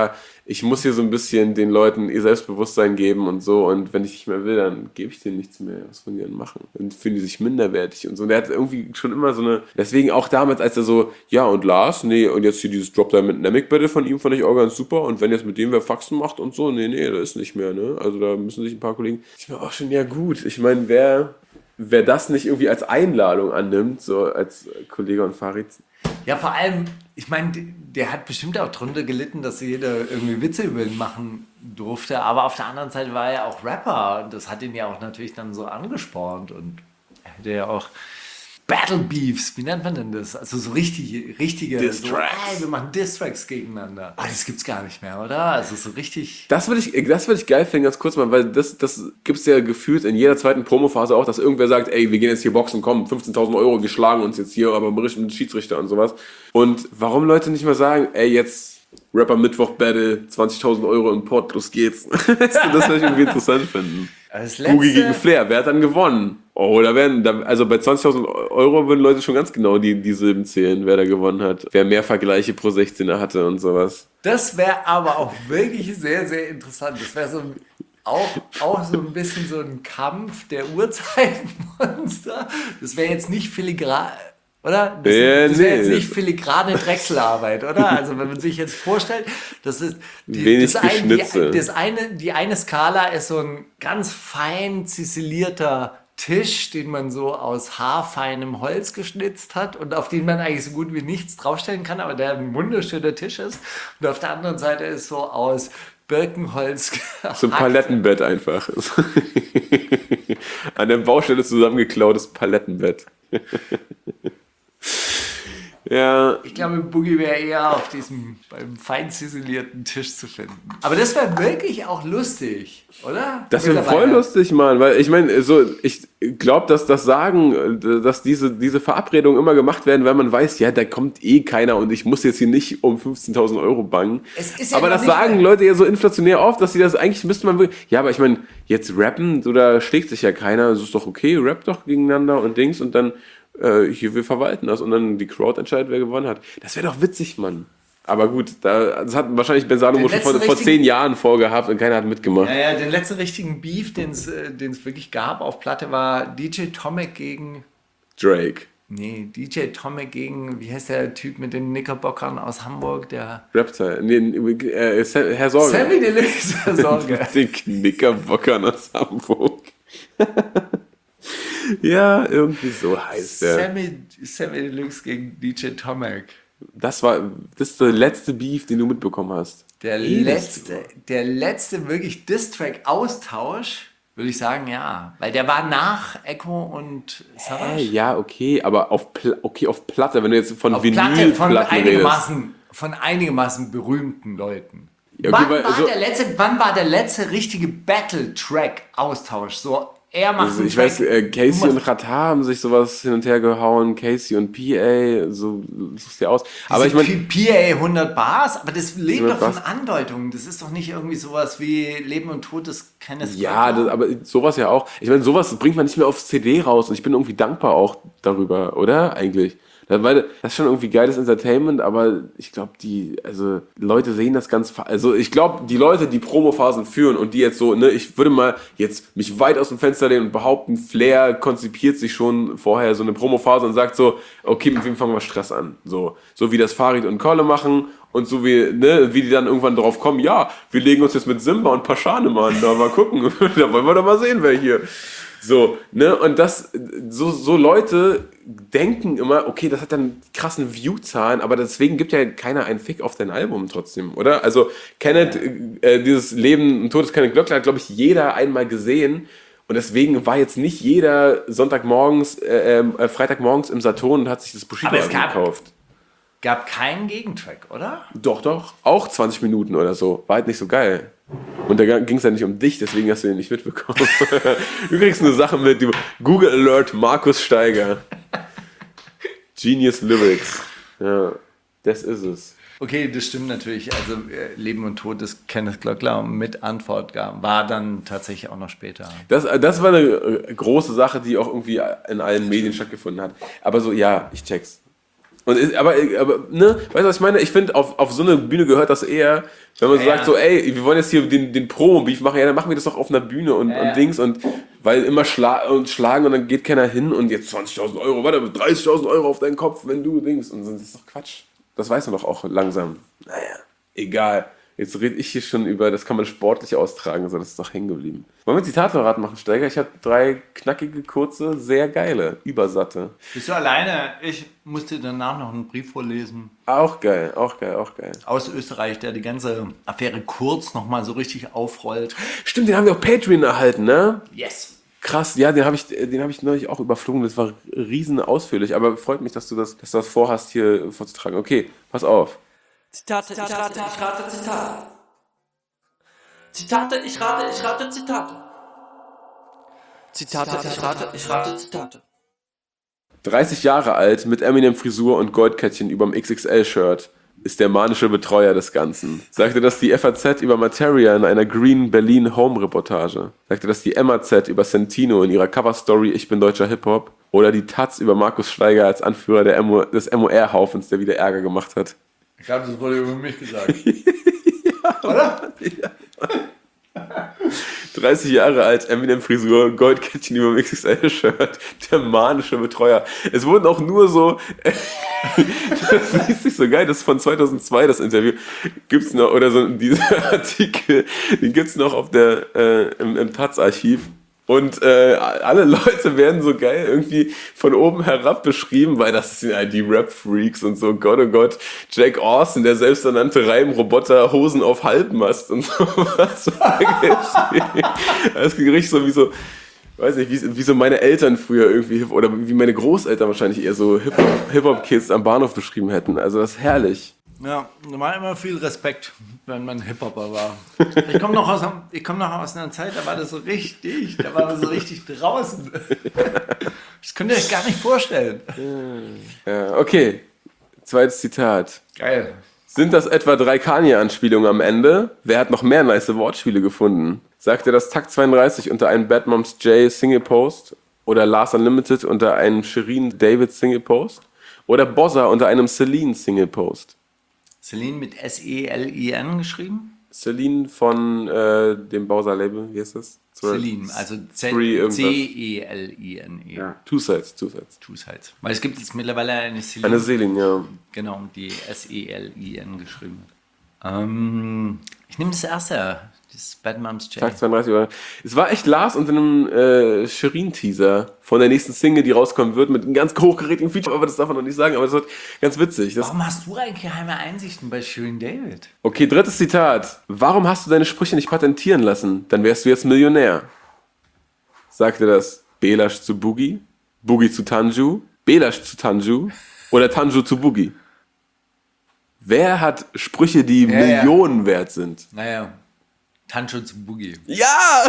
ich muss hier so ein bisschen den Leuten ihr Selbstbewusstsein geben und so. Und wenn ich nicht mehr will, dann gebe ich denen nichts mehr. Was wollen die denn machen? Dann fühlen die sich minderwertig und so. Und der hat irgendwie schon immer so eine, deswegen auch damals, als er so, ja und Lars, nee, und jetzt hier dieses Drop-Dynamic-Battle von ihm fand ich auch ganz super. Und wenn jetzt mit dem wer Faxen macht und so, nee, das ist nicht mehr, ne? Also da müssen sich ein paar Kollegen, ich meine auch schon, ja gut. Ich meine, wer das nicht irgendwie als Einladung annimmt, so als Kollege und Farid. Ja, vor allem, ich meine, der hat bestimmt auch drunter gelitten, dass jeder irgendwie Witze über ihn machen durfte. Aber auf der anderen Seite war er auch Rapper. Und das hat ihn ja auch natürlich dann so angespornt. Und er hätte ja auch Battle Beefs, wie nennt man denn das? Also so richtige Diss-Tracks. So, wir machen Diss-Tracks gegeneinander. Aber das gibt's gar nicht mehr, oder? Also so richtig... Das würde ich geil finden, ganz kurz mal, weil das gibt es ja gefühlt in jeder zweiten Promophase auch, dass irgendwer sagt, ey, wir gehen jetzt hier boxen, komm, 15.000 Euro, wir schlagen uns jetzt hier, aber mit Schiedsrichter und sowas. Und warum Leute nicht mal sagen, ey, jetzt Rapper Mittwoch Battle, 20.000 Euro im Port, los geht's. Das würde ich irgendwie interessant finden. Boogie gegen Flair, wer hat dann gewonnen? Oh, also bei 20.000 Euro würden Leute schon ganz genau die Silben zählen, wer da gewonnen hat. Wer mehr Vergleiche pro 16er hatte und sowas. Das wäre aber auch wirklich sehr, sehr interessant. Das wäre so auch so ein bisschen so ein Kampf der Urzeitmonster. Das wäre jetzt nicht filigran, oder? Das wäre jetzt nicht filigrane Drechselarbeit, oder? Also wenn man sich jetzt vorstellt, das ist die eine Skala ist so ein ganz fein ziselierter Tisch, den man so aus haarfeinem Holz geschnitzt hat und auf den man eigentlich so gut wie nichts draufstellen kann, aber der ein wunderschöner Tisch ist. Und auf der anderen Seite ist so aus Birkenholz gehackt. So ein Palettenbett einfach. An der Baustelle zusammengeklautes Palettenbett. Ja. Ich glaube, Boogie wäre eher auf diesem beim fein ziselierten Tisch zu finden. Aber das wäre wirklich auch lustig, oder? Das wäre voll lustig, Mann, weil ich meine, ich glaube, dass diese Verabredungen immer gemacht werden, weil man weiß, ja, da kommt eh keiner und ich muss jetzt hier nicht um 15.000 Euro bangen. Ja, aber das sagen Leute ja so inflationär oft, dass sie das eigentlich müsste man wirklich, ja, aber ich meine, jetzt rappen, so da schlägt sich ja keiner, es ist doch okay, rappt doch gegeneinander und Dings und dann hier, wir verwalten das und dann die Crowd entscheidet, wer gewonnen hat. Das wäre doch witzig, Mann. Aber gut, das hat wahrscheinlich Ben Salomo schon vor 10 Jahren vorgehabt und keiner hat mitgemacht. Ja, den letzten richtigen Beef, den es wirklich gab auf Platte, war DJ Tomek gegen... Drake. Nee, DJ Tomek gegen, wie heißt der Typ mit den Knickerbockern aus Hamburg, der... Rapper, Herr Sorge. Sammy Deluxe, Herr Sorge. Den Knickerbockern aus Hamburg. Ja, irgendwie so heißt der. Sammy Deluxe gegen DJ Tomek. Das ist der letzte Beef, den du mitbekommen hast. Der letzte wirklich Diss-Track-Austausch, würde ich sagen, ja. Weil der war nach Echo und Savage. Ja, okay, aber auf Platte, wenn du jetzt von Vinylplatten redest. Von einigermaßen berühmten Leuten. Ja, okay, wann war der letzte richtige Battle-Track-Austausch? So, er macht also ich weiß, Casey und Rata haben sich sowas hin und her gehauen, Casey und PA, so suchst dir aus. Aber ich meine, PA 100 Bars, aber das lebt doch von Andeutungen. Das ist doch nicht irgendwie sowas wie Leben und Tod des Kenneth. Ja, aber sowas ja auch. Ich meine, sowas bringt man nicht mehr aufs CD raus und ich bin irgendwie dankbar auch darüber, oder? Eigentlich. Weil das ist schon irgendwie geiles Entertainment, aber ich glaube, Leute sehen das also ich glaube, die Leute, die Promophasen führen und die jetzt so, ne, ich würde mal jetzt mich weit aus dem Fenster lehnen und behaupten, Flair konzipiert sich schon vorher so eine Promophase und sagt so, okay, mit wem fangen wir Stress an? So wie das Farid und Kolle machen und so wie die dann irgendwann drauf kommen, ja, wir legen uns jetzt mit Simba und Paschane mal an, da mal gucken, da wollen wir doch mal sehen, wer hier... So, ne, und so Leute denken immer, okay, das hat dann krassen View-Zahlen, aber deswegen gibt ja keiner einen Fick auf dein Album trotzdem, oder? Also, Kenneth, dieses Leben und Tod des Kenneth Glöckler hat, glaube ich, jeder einmal gesehen und deswegen war jetzt nicht jeder Freitagmorgens im Saturn und hat sich das Bushido-Album gekauft. Gab keinen Gegentrack, oder? Doch, auch 20 Minuten oder so, war halt nicht so geil. Und da ging es ja nicht um dich, deswegen hast du den nicht mitbekommen. Du kriegst eine Sache mit, Google Alert Markus Steiger. Genius Lyrics. Ja, das ist es. Okay, das stimmt natürlich. Also Leben und Tod des Kenneth Glöckler mit Antwort war dann tatsächlich auch noch später. Das war eine große Sache, die auch irgendwie in allen Medien stattgefunden hat. Aber so, ja, ich check's. Aber, ne, weißt du, was ich meine? Ich finde, auf so eine Bühne gehört das eher, wenn man so sagt, so, ey, wir wollen jetzt hier den Promo-Beef machen, ja, dann machen wir das doch auf einer Bühne und Dings und weil immer schlagen und dann geht keiner hin und jetzt 20.000 Euro, warte, 30.000 Euro auf deinen Kopf, wenn du Dings und das ist doch Quatsch. Das weiß man doch auch langsam. Naja, egal. Jetzt rede ich hier schon über, das kann man sportlich austragen, so, das ist doch hängen geblieben. Wollen wir Zitate-Rat machen, Steiger? Ich habe 3 knackige, kurze, sehr geile, übersatte. Bist du alleine? Ich musste danach noch einen Brief vorlesen. Auch geil. Aus Österreich, der die ganze Affäre Kurz nochmal so richtig aufrollt. Stimmt, den haben wir auf Patreon erhalten, ne? Yes. Krass, ja, den hab ich neulich auch überflogen, das war riesen ausführlich, aber freut mich, dass du das vorhast, hier vorzutragen. Okay, pass auf. Zitate, ich rate Zitate. Zitate, ich rate Zitate. Zitate, ich rate Zitate. 30 Jahre alt, mit Eminem-Frisur und Goldkettchen überm XXL-Shirt, ist der manische Betreuer des Ganzen. Sagte das die FAZ über Materia in einer Green Berlin Home-Reportage. Sagte das die MAZ über Sentino in ihrer Cover-Story Ich bin deutscher Hip-Hop. Oder die Taz über Markus Steiger als Anführer des MOR-Haufens, der wieder Ärger gemacht hat. Ich glaube, das wurde über mich gesagt. Oder? Ja. 30 Jahre alt, Eminem-Frisur, Goldkettchen über dem XXL-Shirt, der manische Betreuer. Es wurden auch nur so, das ist nicht so geil, das ist von 2002, das Interview, gibt's noch, oder so, dieser Artikel, den gibt's noch auf im Taz-Archiv. Und alle Leute werden so geil irgendwie von oben herab beschrieben, weil das sind halt die Rap-Freaks und so, Gott oh Gott, Jack Austin, der selbsternannte Reimroboter, Hosen auf Halbmast und sowas. Das Gericht so wie so, weiß nicht, wie so meine Eltern früher irgendwie, oder wie meine Großeltern wahrscheinlich eher so Hip-Hop-Kids am Bahnhof beschrieben hätten. Also das ist herrlich. Ja, da war immer viel Respekt, wenn man Hip-Hopper war. Ich komme noch aus einer Zeit, da war das so richtig draußen. Das könnt ihr euch gar nicht vorstellen. Ja, okay, zweites Zitat. Geil. Sind das etwa 3 Kanye-Anspielungen am Ende? Wer hat noch mehr nice Wortspiele gefunden? Sagte das Takt 32 unter einem Bad Moms J Single-Post? Oder Lars Unlimited unter einem Shirin David Single-Post? Oder Bozza unter einem Celine Single-Post? Celine mit S-E-L-I-N geschrieben? Celine von dem Bowser-Label, wie heißt das? Celine, also C-E-L-I-N-E. Ja, Two Sides. Two Sides. Weil es gibt jetzt mittlerweile eine Celine. Eine Celine, ja. Genau, die S-E-L-I-N geschrieben hat. Ich nehme das erste, das Bad Moms J. Tag 32 Uhr. Es war echt Lars unter einem Shirin-Teaser von der nächsten Single, die rauskommen wird, mit einem ganz hochgerätigen Feature, aber das darf man noch nicht sagen, aber das wird ganz witzig. Warum hast du eigentlich geheime Einsichten bei Shirin David? Okay, drittes Zitat. Warum hast du deine Sprüche nicht patentieren lassen? Dann wärst du jetzt Millionär. Sagte das Belash zu Boogie, Boogie zu Tanju, Belash zu Tanju oder Tanju zu Boogie? Wer hat Sprüche, die Millionen wert sind? Naja, Tanju zu Boogie. Ja!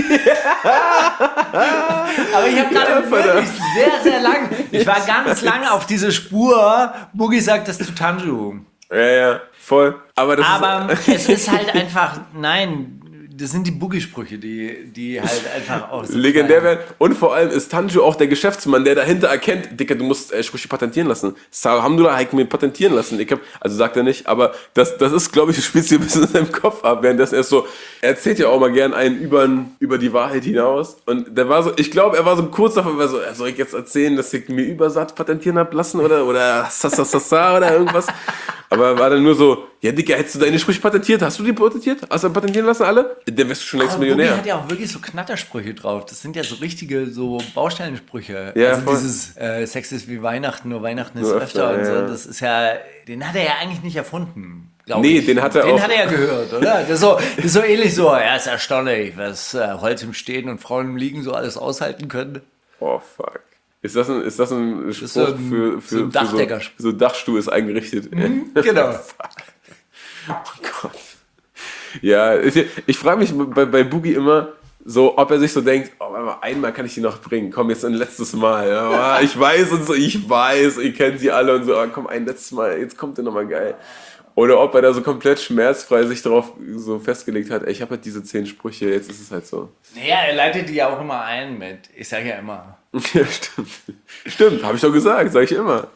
Aber ich habe gerade wirklich sehr lang, ich war ganz lange auf diese Spur, Boogie sagt das zu Tanju. Ja, voll. Aber es ist halt einfach, nein, das sind die Boogie-Sprüche, die halt einfach auch so legendär werden. Und vor allem ist Tanju auch der Geschäftsmann, der dahinter erkennt, Dicker, du musst Sprüche patentieren lassen. Alhamdulillah, ich mir patentieren lassen. Also sagt er nicht, aber das ist, glaube ich, du spielst dir ein bisschen in seinem Kopf ab, währenddessen er erzählt ja auch mal gern einen über die Wahrheit hinaus. Und der war so, ich glaube, er war so kurz davor, soll ich jetzt erzählen, dass ich mir Übersatz patentieren hab lassen oder Sassassa oder irgendwas. Aber er war dann nur so, ja Dicker, hättest du deine Sprüche patentiert? Hast du die patentiert? Hast du patentieren lassen alle? Dann wärst du schon längst Millionär. Boogie hat ja auch wirklich so Knattersprüche drauf. Das sind ja so richtige so Baustellensprüche. Ja, also voll. Dieses Sex ist wie Weihnachten, nur Weihnachten ist Nur öfter und so. ja. Das ist ja, den hat er ja eigentlich nicht erfunden. Nee, den hat er auch. Den hat er ja gehört, oder? Das ist so ähnlich so, ja, ist erstaunlich, was Holz im Stehen und Frauen im Liegen so alles aushalten können. Oh, fuck. Ist das ein Spruch so ein Dachdeckerspruch. so Dachstuhl ist eingerichtet? Genau. Oh Gott. Ja, ich frage mich bei Boogie immer so, ob er sich so denkt, oh, einmal kann ich die noch bringen, komm, jetzt ein letztes Mal. Ja, ich weiß, ihr kennt sie alle und so, komm, ein letztes Mal, jetzt kommt der nochmal geil. Oder ob er da so komplett schmerzfrei sich darauf so festgelegt hat, ey, ich habe halt diese 10 Sprüche, jetzt ist es halt so. Naja, er leitet die ja auch immer ein mit, ich sage ja immer. Ja, stimmt, habe ich doch gesagt, sage ich immer.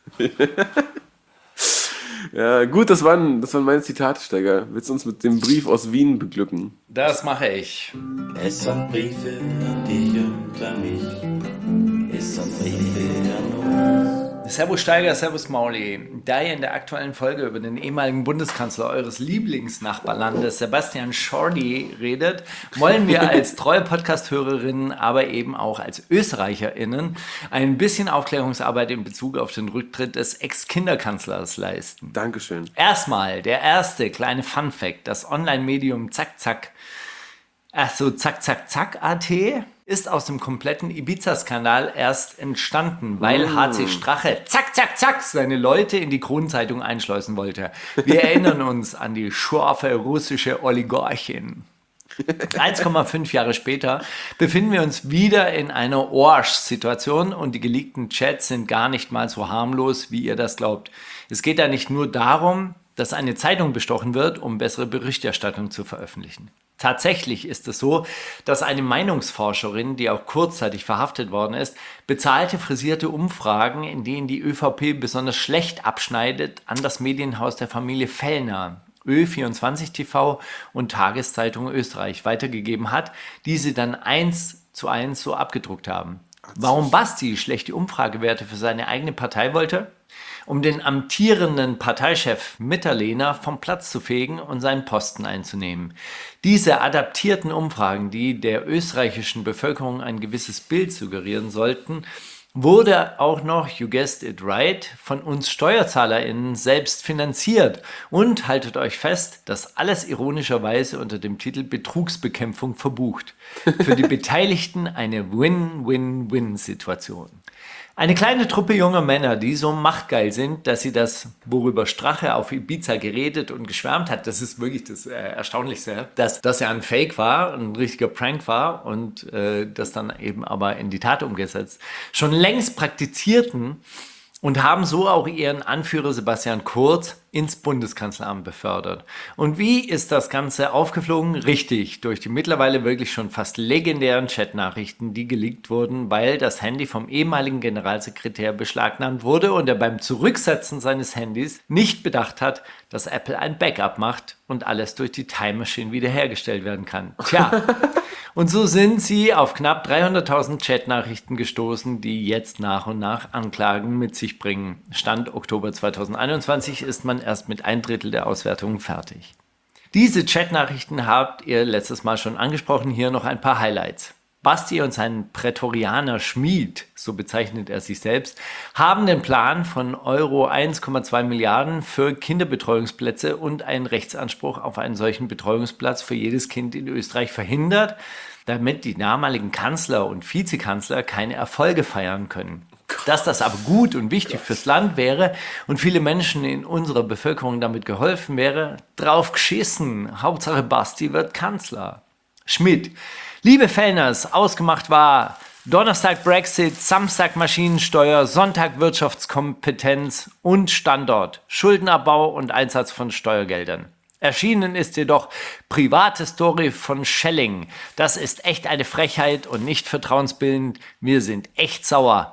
Ja, gut, das waren meine Zitate, Steiger. Willst du uns mit dem Brief aus Wien beglücken? Das mache ich. Es sind Briefe an dich und an mich. Es sind Briefe an uns. Servus Steiger, Servus Mauli. Da ihr in der aktuellen Folge über den ehemaligen Bundeskanzler eures Lieblingsnachbarlandes, Sebastian Schordi, redet, wollen wir als treue Podcast-Hörerinnen, aber eben auch als ÖsterreicherInnen ein bisschen Aufklärungsarbeit in Bezug auf den Rücktritt des Ex-Kinderkanzlers leisten. Dankeschön. Erstmal der erste kleine Fun-Fact: Das Online-Medium Zack-Zack-Zack.at ist aus dem kompletten Ibiza-Skandal erst entstanden, weil HC Strache zack, zack, zack seine Leute in die Kronenzeitung einschleusen wollte. Wir erinnern uns an die scharfe russische Oligarchin. 1,5 Jahre später befinden wir uns wieder in einer Orsch-Situation und die geleakten Chats sind gar nicht mal so harmlos, wie ihr das glaubt. Es geht da nicht nur darum, dass eine Zeitung bestochen wird, um bessere Berichterstattung zu veröffentlichen. Tatsächlich ist es so, dass eine Meinungsforscherin, die auch kurzzeitig verhaftet worden ist, bezahlte frisierte Umfragen, in denen die ÖVP besonders schlecht abschneidet, an das Medienhaus der Familie Fellner, Ö24 TV und Tageszeitung Österreich weitergegeben hat, die sie dann 1:1 so abgedruckt haben. Warum Basti schlechte Umfragewerte für seine eigene Partei wollte? Um den amtierenden Parteichef Mitterlehner vom Platz zu fegen und seinen Posten einzunehmen. Diese adaptierten Umfragen, die der österreichischen Bevölkerung ein gewisses Bild suggerieren sollten, wurde auch noch, you guessed it right, von uns SteuerzahlerInnen selbst finanziert. Und haltet euch fest, das alles ironischerweise unter dem Titel Betrugsbekämpfung verbucht. Für die Beteiligten eine Win-Win-Win-Situation. Eine kleine Truppe junger Männer, die so machtgeil sind, dass sie das, worüber Strache auf Ibiza geredet und geschwärmt hat, das ist wirklich das Erstaunlichste, dass das ja ein Fake war, ein richtiger Prank war und das dann eben aber in die Tat umgesetzt, schon längst praktizierten und haben so auch ihren Anführer Sebastian Kurz ins Bundeskanzleramt befördert. Und wie ist das Ganze aufgeflogen? Richtig, durch die mittlerweile wirklich schon fast legendären Chatnachrichten, die geleakt wurden, weil das Handy vom ehemaligen Generalsekretär beschlagnahmt wurde und er beim Zurücksetzen seines Handys nicht bedacht hat, dass Apple ein Backup macht und alles durch die Time Machine wiederhergestellt werden kann. Tja, und so sind sie auf knapp 300.000 Chatnachrichten gestoßen, die jetzt nach und nach Anklagen mit sich bringen. Stand Oktober 2021 ist man erst mit 1/3 der Auswertungen fertig. Diese Chatnachrichten habt ihr letztes Mal schon angesprochen, hier noch ein paar Highlights. Basti und sein Prätorianer Schmied, so bezeichnet er sich selbst, haben den Plan von Euro 1,2 Milliarden für Kinderbetreuungsplätze und einen Rechtsanspruch auf einen solchen Betreuungsplatz für jedes Kind in Österreich verhindert, damit die damaligen Kanzler und Vizekanzler keine Erfolge feiern können. Dass das aber gut und wichtig fürs Land wäre und viele Menschen in unserer Bevölkerung damit geholfen wäre, drauf geschissen. Hauptsache Basti wird Kanzler. Schmidt. Liebe Fellners, ausgemacht war Donnerstag Brexit, Samstag Maschinensteuer, Sonntag Wirtschaftskompetenz und Standort, Schuldenabbau und Einsatz von Steuergeldern. Erschienen ist jedoch private Story von Schelling. Das ist echt eine Frechheit und nicht vertrauensbildend. Wir sind echt sauer.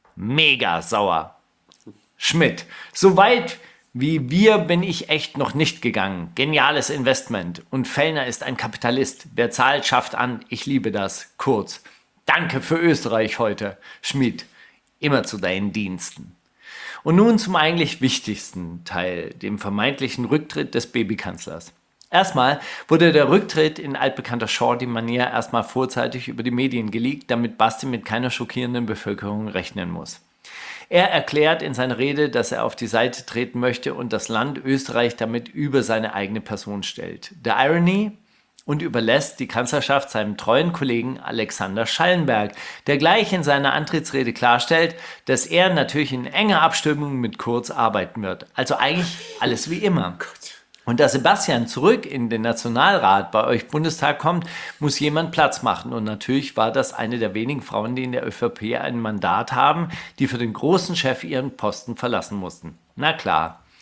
Mega sauer. Schmidt. So weit wie wir bin ich echt noch nicht gegangen. Geniales Investment. Und Fellner ist ein Kapitalist. Wer zahlt, schafft an. Ich liebe das. Kurz. Danke für Österreich heute. Schmidt. Immer zu deinen Diensten. Und nun zum eigentlich wichtigsten Teil, dem vermeintlichen Rücktritt des Babykanzlers. Erstmal wurde der Rücktritt in altbekannter Shorty-Manier erstmal vorzeitig über die Medien geleakt, damit Basti mit keiner schockierenden Bevölkerung rechnen muss. Er erklärt in seiner Rede, dass er auf die Seite treten möchte und das Land Österreich damit über seine eigene Person stellt. Der Irony? Und überlässt die Kanzlerschaft seinem treuen Kollegen Alexander Schallenberg, der gleich in seiner Antrittsrede klarstellt, dass er natürlich in enger Abstimmung mit Kurz arbeiten wird. Also eigentlich alles wie immer. Und da Sebastian zurück in den Nationalrat bei euch Bundestag kommt, muss jemand Platz machen. Und natürlich war das eine der wenigen Frauen, die in der ÖVP ein Mandat haben, die für den großen Chef ihren Posten verlassen mussten. Na klar.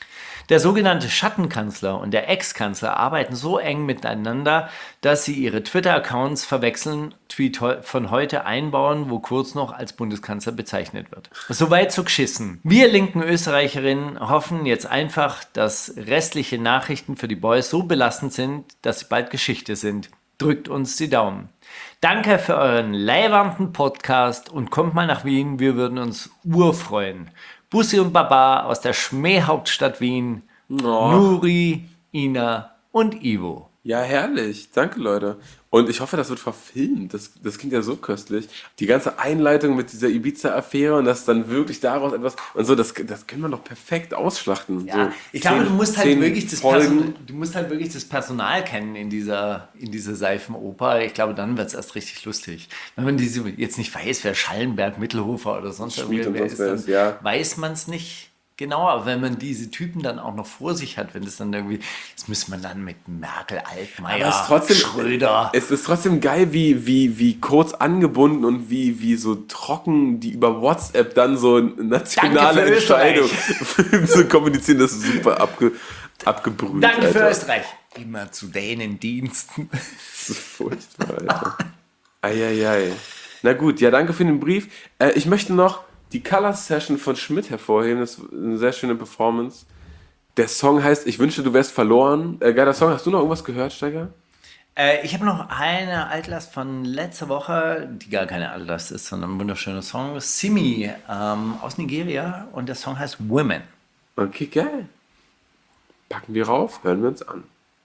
Der sogenannte Schattenkanzler und der Ex-Kanzler arbeiten so eng miteinander, dass sie ihre Twitter-Accounts verwechseln, Tweet von heute einbauen, wo Kurz noch als Bundeskanzler bezeichnet wird. Soweit so geschissen. Wir linken Österreicherinnen hoffen jetzt einfach, dass restliche Nachrichten für die Boys so belastend sind, dass sie bald Geschichte sind. Drückt uns die Daumen. Danke für euren leiwanden Podcast und kommt mal nach Wien, wir würden uns urfreuen. Bussi und Baba aus der Schmähhauptstadt Wien, Nuri, Ina und Ivo. Ja, herrlich. Danke, Leute. Und ich hoffe, das wird verfilmt. Das klingt ja so köstlich. Die ganze Einleitung mit dieser Ibiza-Affäre und dass dann wirklich daraus etwas und so, das können wir doch perfekt ausschlachten. Ja, so ich glaube, du musst halt wirklich Folgen. das Personal kennen in dieser Seifenoper. Ich glaube, dann wird es erst richtig lustig. Wenn man diese jetzt nicht weiß, wer Schallenberg, Mittelhofer oder sonst Schmied irgendwer und ist, sonst dann wer ist, ja. weiß man es nicht. Genau, aber wenn man diese Typen dann auch noch vor sich hat, wenn das dann irgendwie, das müsste man dann mit Merkel, Altmaier, Schröder. Es ist trotzdem geil, wie kurz angebunden und wie so trocken die über WhatsApp dann so nationale Danke für Entscheidung zu kommunizieren. Das ist super abgebrüht. Danke für Alter. Österreich. Immer zu denen Diensten. Das ist furchtbar, Alter. Eieiei. Na gut, ja, danke für den Brief. Ich möchte noch die Color Session von Schmidt hervorheben. Das ist eine sehr schöne Performance. Der Song heißt Ich wünschte, du wärst verloren. Geiler Song. Hast du noch irgendwas gehört, Steiger? Ich habe noch eine Altlast von letzter Woche, die gar keine Altlast ist, sondern ein wunderschöner Song. Simi aus Nigeria und der Song heißt Women. Okay, geil. Packen wir rauf, hören wir uns an.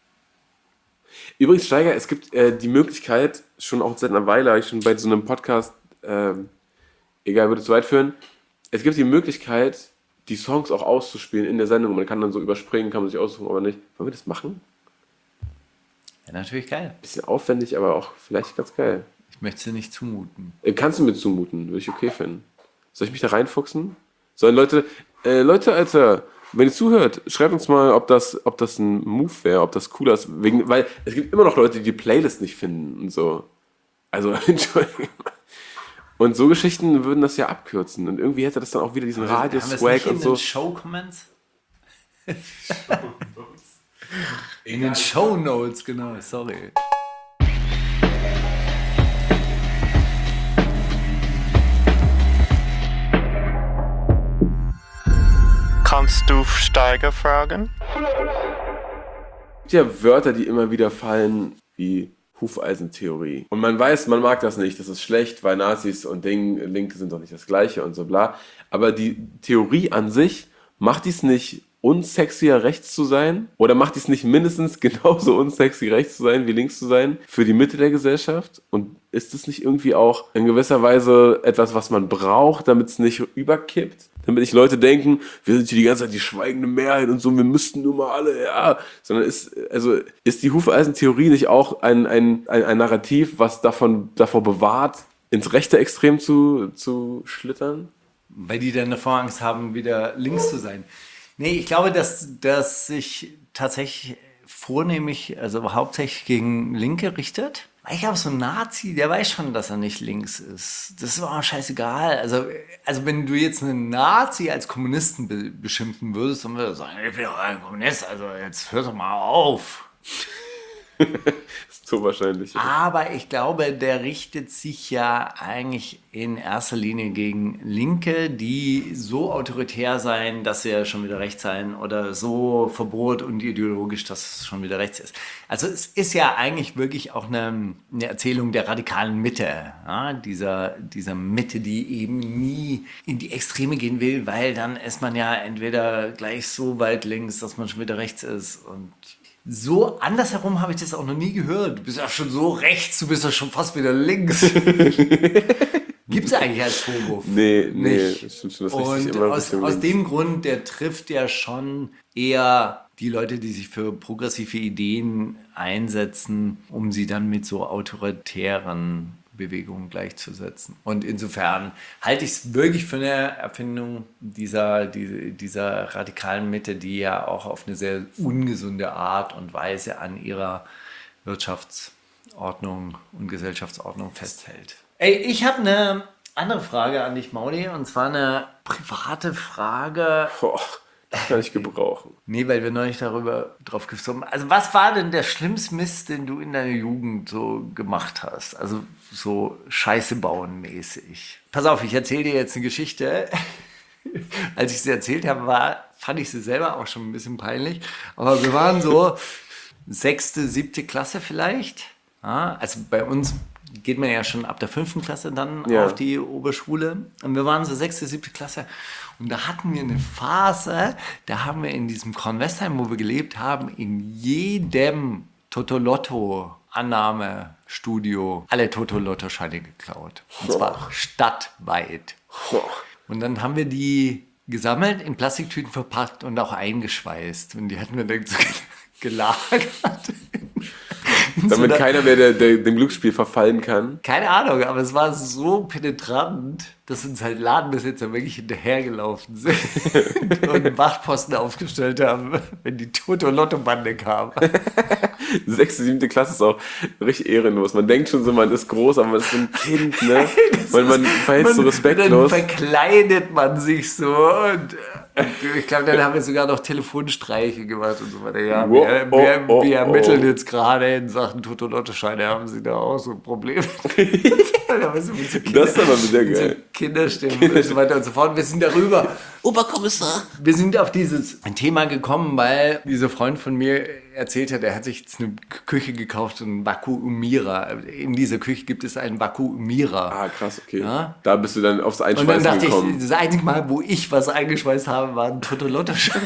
Übrigens, Steiger, es gibt die Möglichkeit, schon auch seit einer Weile, habe ich schon bei so einem Podcast, egal, würde zu weit führen, es gibt die Möglichkeit, die Songs auch auszuspielen in der Sendung. Man kann dann so überspringen, kann man sich aussuchen, aber nicht. Wollen wir das machen? Ja, natürlich geil. Bisschen aufwendig, aber auch vielleicht ganz geil. Ich möchte es dir nicht zumuten. Kannst du mir zumuten, würde ich okay finden. Soll ich mich da reinfuchsen? Sollen Leute, Alter, wenn ihr zuhört, schreibt uns mal, ob das ein Move wäre, ob das cool ist. Weil es gibt immer noch Leute, die die Playlist nicht finden und so. Also, Entschuldigung. Und so Geschichten würden das ja abkürzen. Und irgendwie hätte das dann auch wieder diesen Radio-Swag und so. In den Show-Comments? In den Show-Notes, genau, sorry. Kannst du Steiger fragen? Es gibt ja Wörter, die immer wieder fallen, wie Hufeisentheorie. Und man weiß, man mag das nicht, das ist schlecht, weil Nazis und Linke sind doch nicht das Gleiche und so bla. Aber die Theorie an sich, macht dies nicht unsexier, rechts zu sein? Oder macht dies nicht mindestens genauso unsexy, rechts zu sein, wie links zu sein, für die Mitte der Gesellschaft? Und ist es nicht irgendwie auch in gewisser Weise etwas, was man braucht, damit es nicht überkippt? Damit nicht Leute denken, wir sind hier die ganze Zeit die schweigende Mehrheit und so, wir müssten nur mal alle, ja. Sondern ist die Hufeisentheorie nicht auch ein Narrativ, was davor bewahrt, ins rechte Extrem zu schlittern? Weil die dann davor Angst haben, wieder links zu sein. Nee, ich glaube, dass sich tatsächlich vornehmlich, also hauptsächlich gegen Linke richtet. Ich glaube, so ein Nazi, der weiß schon, dass er nicht links ist. Das ist aber scheißegal. Also wenn du jetzt einen Nazi als Kommunisten beschimpfen würdest, dann würde er sagen, ich bin doch ein Kommunist, also jetzt hör doch mal auf. Ist so wahrscheinlich. Ja. Aber ich glaube, der richtet sich ja eigentlich in erster Linie gegen Linke, die so autoritär sein, dass sie ja schon wieder rechts sein oder so verbohrt und ideologisch, dass es schon wieder rechts ist. Also es ist ja eigentlich wirklich auch eine Erzählung der radikalen Mitte, ja? dieser Mitte, die eben nie in die Extreme gehen will, weil dann ist man ja entweder gleich so weit links, dass man schon wieder rechts ist und so andersherum habe ich das auch noch nie gehört. Du bist ja schon so rechts, du bist ja schon fast wieder links. Gibt es eigentlich als Vorwurf? Nee, nicht. Das stimmt schon, das Und richtig immer aus dem Grund, der trifft ja schon eher die Leute, die sich für progressive Ideen einsetzen, um sie dann mit so autoritären Bewegungen gleichzusetzen. Und insofern halte ich es wirklich für eine Erfindung dieser radikalen Mitte, die ja auch auf eine sehr ungesunde Art und Weise an ihrer Wirtschaftsordnung und Gesellschaftsordnung festhält. Ey, ich habe eine andere Frage an dich, Mauli, und zwar eine private Frage. Boah, Das kann ich gebrauchen. Nee, weil wir neulich drauf gekommen. Also was war denn der schlimmste Mist, den du in deiner Jugend so gemacht hast? Also so Scheiße bauen mäßig. Pass auf, ich erzähle dir jetzt eine Geschichte. Als ich sie erzählt habe, fand ich sie selber auch schon ein bisschen peinlich. Aber wir waren so 6., 7. Klasse vielleicht. Ja, also bei uns geht man ja schon ab der 5. Klasse dann auf die Oberschule. Und wir waren so 6., 7. Klasse. Und da hatten wir eine Phase, da haben wir in diesem Kornwestheim, wo wir gelebt haben, in jedem Totolotto-Annahmestudio alle Totolotto-Scheine geklaut. Und zwar stadtweit. Und dann haben wir die gesammelt, in Plastiktüten verpackt und auch eingeschweißt. Und die hatten wir dann so gelagert. Damit keiner mehr dem Glücksspiel verfallen kann. Keine Ahnung, aber es war so penetrant, dass uns halt Ladenbesitzer wirklich hinterhergelaufen sind und einen Wachposten aufgestellt haben, wenn die Toto-Lotto-Bande kam. 6., 7. Klasse ist auch richtig ehrenlos. Man denkt schon so, man ist groß, aber man ist so ein Kind, ne? Weil man verhält so respektlos. Dann verkleidet man sich so und ich glaube, dann haben wir sogar noch Telefonstreiche gemacht und so weiter. Ja, wir ermitteln jetzt gerade in Sachen Toto-Lotto-Scheine, haben sie da auch so Probleme. Das ist aber wieder geil. Kinderstimmen und so weiter und so fort. Wir sind darüber. Oberkommissar. Wir sind auf dieses Thema gekommen, weil dieser Freund von mir erzählt hat, er hat sich jetzt eine Küche gekauft, einen Vakuumierer. In dieser Küche gibt es einen Vakuumierer. Ah, krass, okay. Ja? Da bist du dann aufs Und dann Einschweißen dachte gekommen. ich, das einzige Mal, wo ich was eingeschweißt habe, waren Totolotto-Scheine,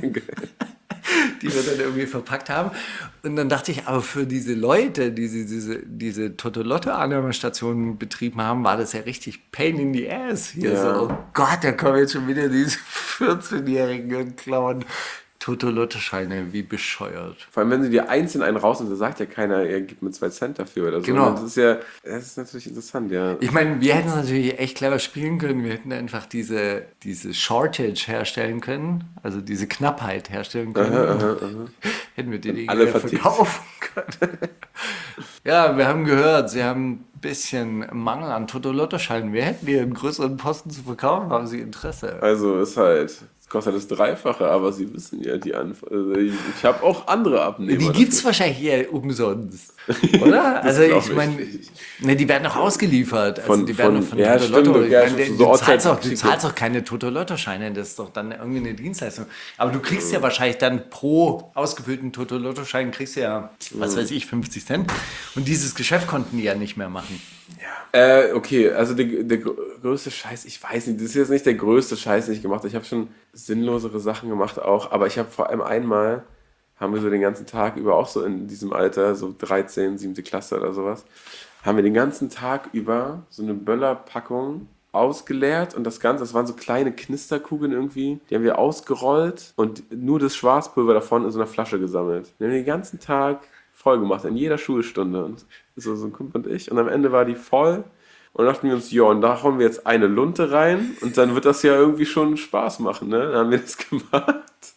die wir dann irgendwie verpackt haben. Und dann dachte ich, aber für diese Leute, die diese Totolotto-Annahmestationen betrieben haben, war das ja richtig Pain in the Ass. Hier so, oh Gott, da kommen jetzt schon wieder diese 14-Jährigen und klauen Totolotto-Scheine, wie bescheuert. Vor allem, wenn sie dir einzeln einen raus und da sagt ja keiner, er gibt mir 2 Cent dafür oder so. Genau. Das ist natürlich interessant, ja. Ich meine, wir hätten es natürlich echt clever spielen können. Wir hätten einfach diese Shortage herstellen können, also diese Knappheit herstellen können. Hätten wir die alle verkaufen können. Ja, wir haben gehört, sie haben ein bisschen Mangel an Totolotto-Scheinen. Wir hätten hier einen größeren Posten zu verkaufen, haben sie Interesse. Also ist halt, es kostet das Dreifache, aber sie wissen ja die also ich habe auch andere Abnehmer. Die gibt es wahrscheinlich hier umsonst, oder? Also ich meine, die werden auch ausgeliefert. Also die werden von ja, Totolotto. Stimmt, ja, Du zahlst auch keine Totolotto-Scheine, das ist doch dann irgendwie eine Dienstleistung. Aber du kriegst ja wahrscheinlich dann pro ausgefüllten Totolotto-Schein kriegst du ja, was weiß ich, 50 Cent. Und dieses Geschäft konnten die ja nicht mehr machen. Okay, also der größte Scheiß, ich weiß nicht, das ist jetzt nicht der größte Scheiß, den ich gemacht habe. Ich habe schon sinnlosere Sachen gemacht auch, aber ich habe vor allem einmal, haben wir so den ganzen Tag über, auch so in diesem Alter, so 13, 7. Klasse oder sowas, haben wir den ganzen Tag über so eine Böllerpackung ausgeleert und das Ganze, das waren so kleine Knisterkugeln irgendwie, die haben wir ausgerollt und nur das Schwarzpulver davon in so einer Flasche gesammelt. Wir haben den ganzen Tag voll gemacht, in jeder Schulstunde. Und so ein Kumpel und ich. Und am Ende war die voll. Und dann dachten wir uns, ja, und da hauen wir jetzt eine Lunte rein. Und dann wird das ja irgendwie schon Spaß machen, ne? Dann haben wir das gemacht.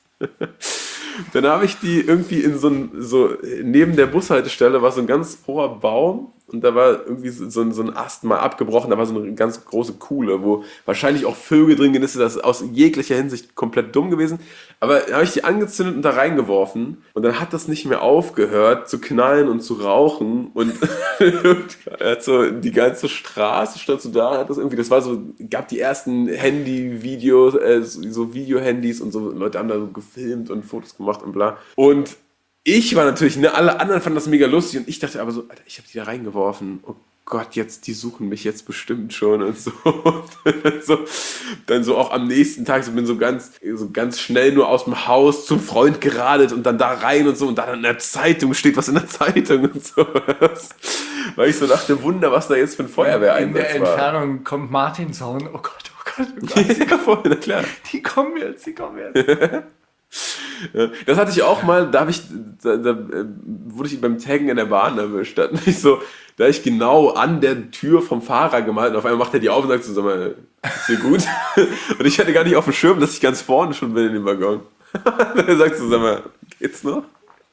Dann habe ich die irgendwie neben der Bushaltestelle war so ein ganz hoher Baum. Und da war irgendwie so ein Ast mal abgebrochen. Da war so eine ganz große Kuhle, wo wahrscheinlich auch Vögel drin genistet. Das ist aus jeglicher Hinsicht komplett dumm gewesen. Aber da habe ich die angezündet und da reingeworfen. Und dann hat das nicht mehr aufgehört zu knallen und zu rauchen. Und hat so die ganze Straße stand so da. Hat das irgendwie, das war so, gab die ersten Handy-Videos, so Video-Handys und so. Leute haben da so gefilmt und Fotos gemacht und bla. Und ich war natürlich, ne, alle anderen fanden das mega lustig und ich dachte aber so, Alter, ich habe die da reingeworfen. Oh Gott, die suchen mich jetzt bestimmt schon und so. Dann so auch am nächsten Tag bin so ganz schnell nur aus dem Haus zum Freund geradelt und dann da rein und so und dann in der Zeitung steht was in der Zeitung und so. Weil ich so dachte, Wunder, was da jetzt für ein Feuerwehreinsatz war. In der Entfernung kommt Martinshorn. Oh Gott, oh Gott, oh Gott. Ja, voll, na klar. Die kommen jetzt. Ja, das hatte ich auch mal, da wurde ich beim Taggen in der Bahn erwischt. Da habe ich genau an der Tür vom Fahrer gemalt und auf einmal macht er die auf und sagt so, sag mal, ist dir gut? Und ich hatte gar nicht auf dem Schirm, dass ich ganz vorne schon bin in dem Waggon. Er sagt so, sag mal, geht's noch?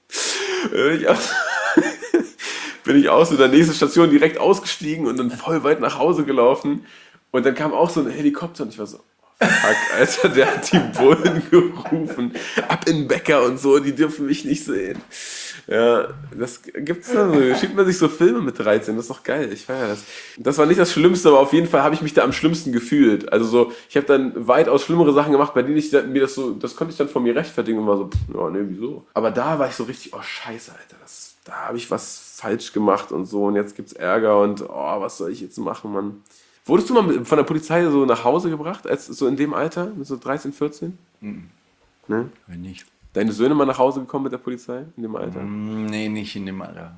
Bin ich aus der nächsten Station direkt ausgestiegen und dann voll weit nach Hause gelaufen und dann kam auch so ein Helikopter und ich war so, Fuck, Alter, der hat die Bullen gerufen. Ab in den Bäcker und so, die dürfen mich nicht sehen. Ja, das gibt's da so. Schiebt man sich so Filme mit 13, das ist doch geil, ich feiere das. Das war nicht das Schlimmste, aber auf jeden Fall habe ich mich da am schlimmsten gefühlt. Also so, ich habe dann weitaus schlimmere Sachen gemacht, bei denen ich mir das konnte ich dann von mir rechtfertigen und war so, ja, nee, wieso? Aber da war ich so richtig, oh scheiße, Alter, da habe ich was falsch gemacht und so und jetzt gibt's Ärger und oh, was soll ich jetzt machen, Mann? Wurdest du mal von der Polizei so nach Hause gebracht, als so in dem Alter, mit so 13, 14? Ne? Wenn nicht. Deine Söhne mal nach Hause gekommen mit der Polizei in dem Alter? Nee, nicht in dem Alter.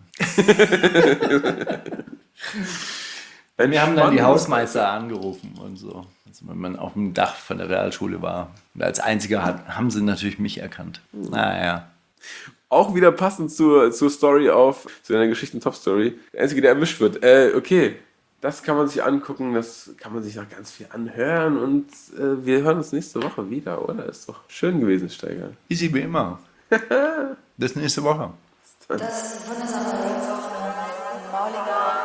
Wenn Wir haben dann die Hausmeister angerufen und so. Also wenn man auf dem Dach von der Realschule war. Und als einziger haben sie natürlich mich erkannt. Naja. Auch wieder passend zur Story zu deiner Geschichten-Top-Story. Der Einzige, der erwischt wird. Okay, das kann man sich angucken, das kann man sich noch ganz viel anhören und wir hören uns nächste Woche wieder, oder? Ist doch schön gewesen, Steiger. Easy wie immer. Bis nächste Woche. Das wundersame Woche mit Mauliger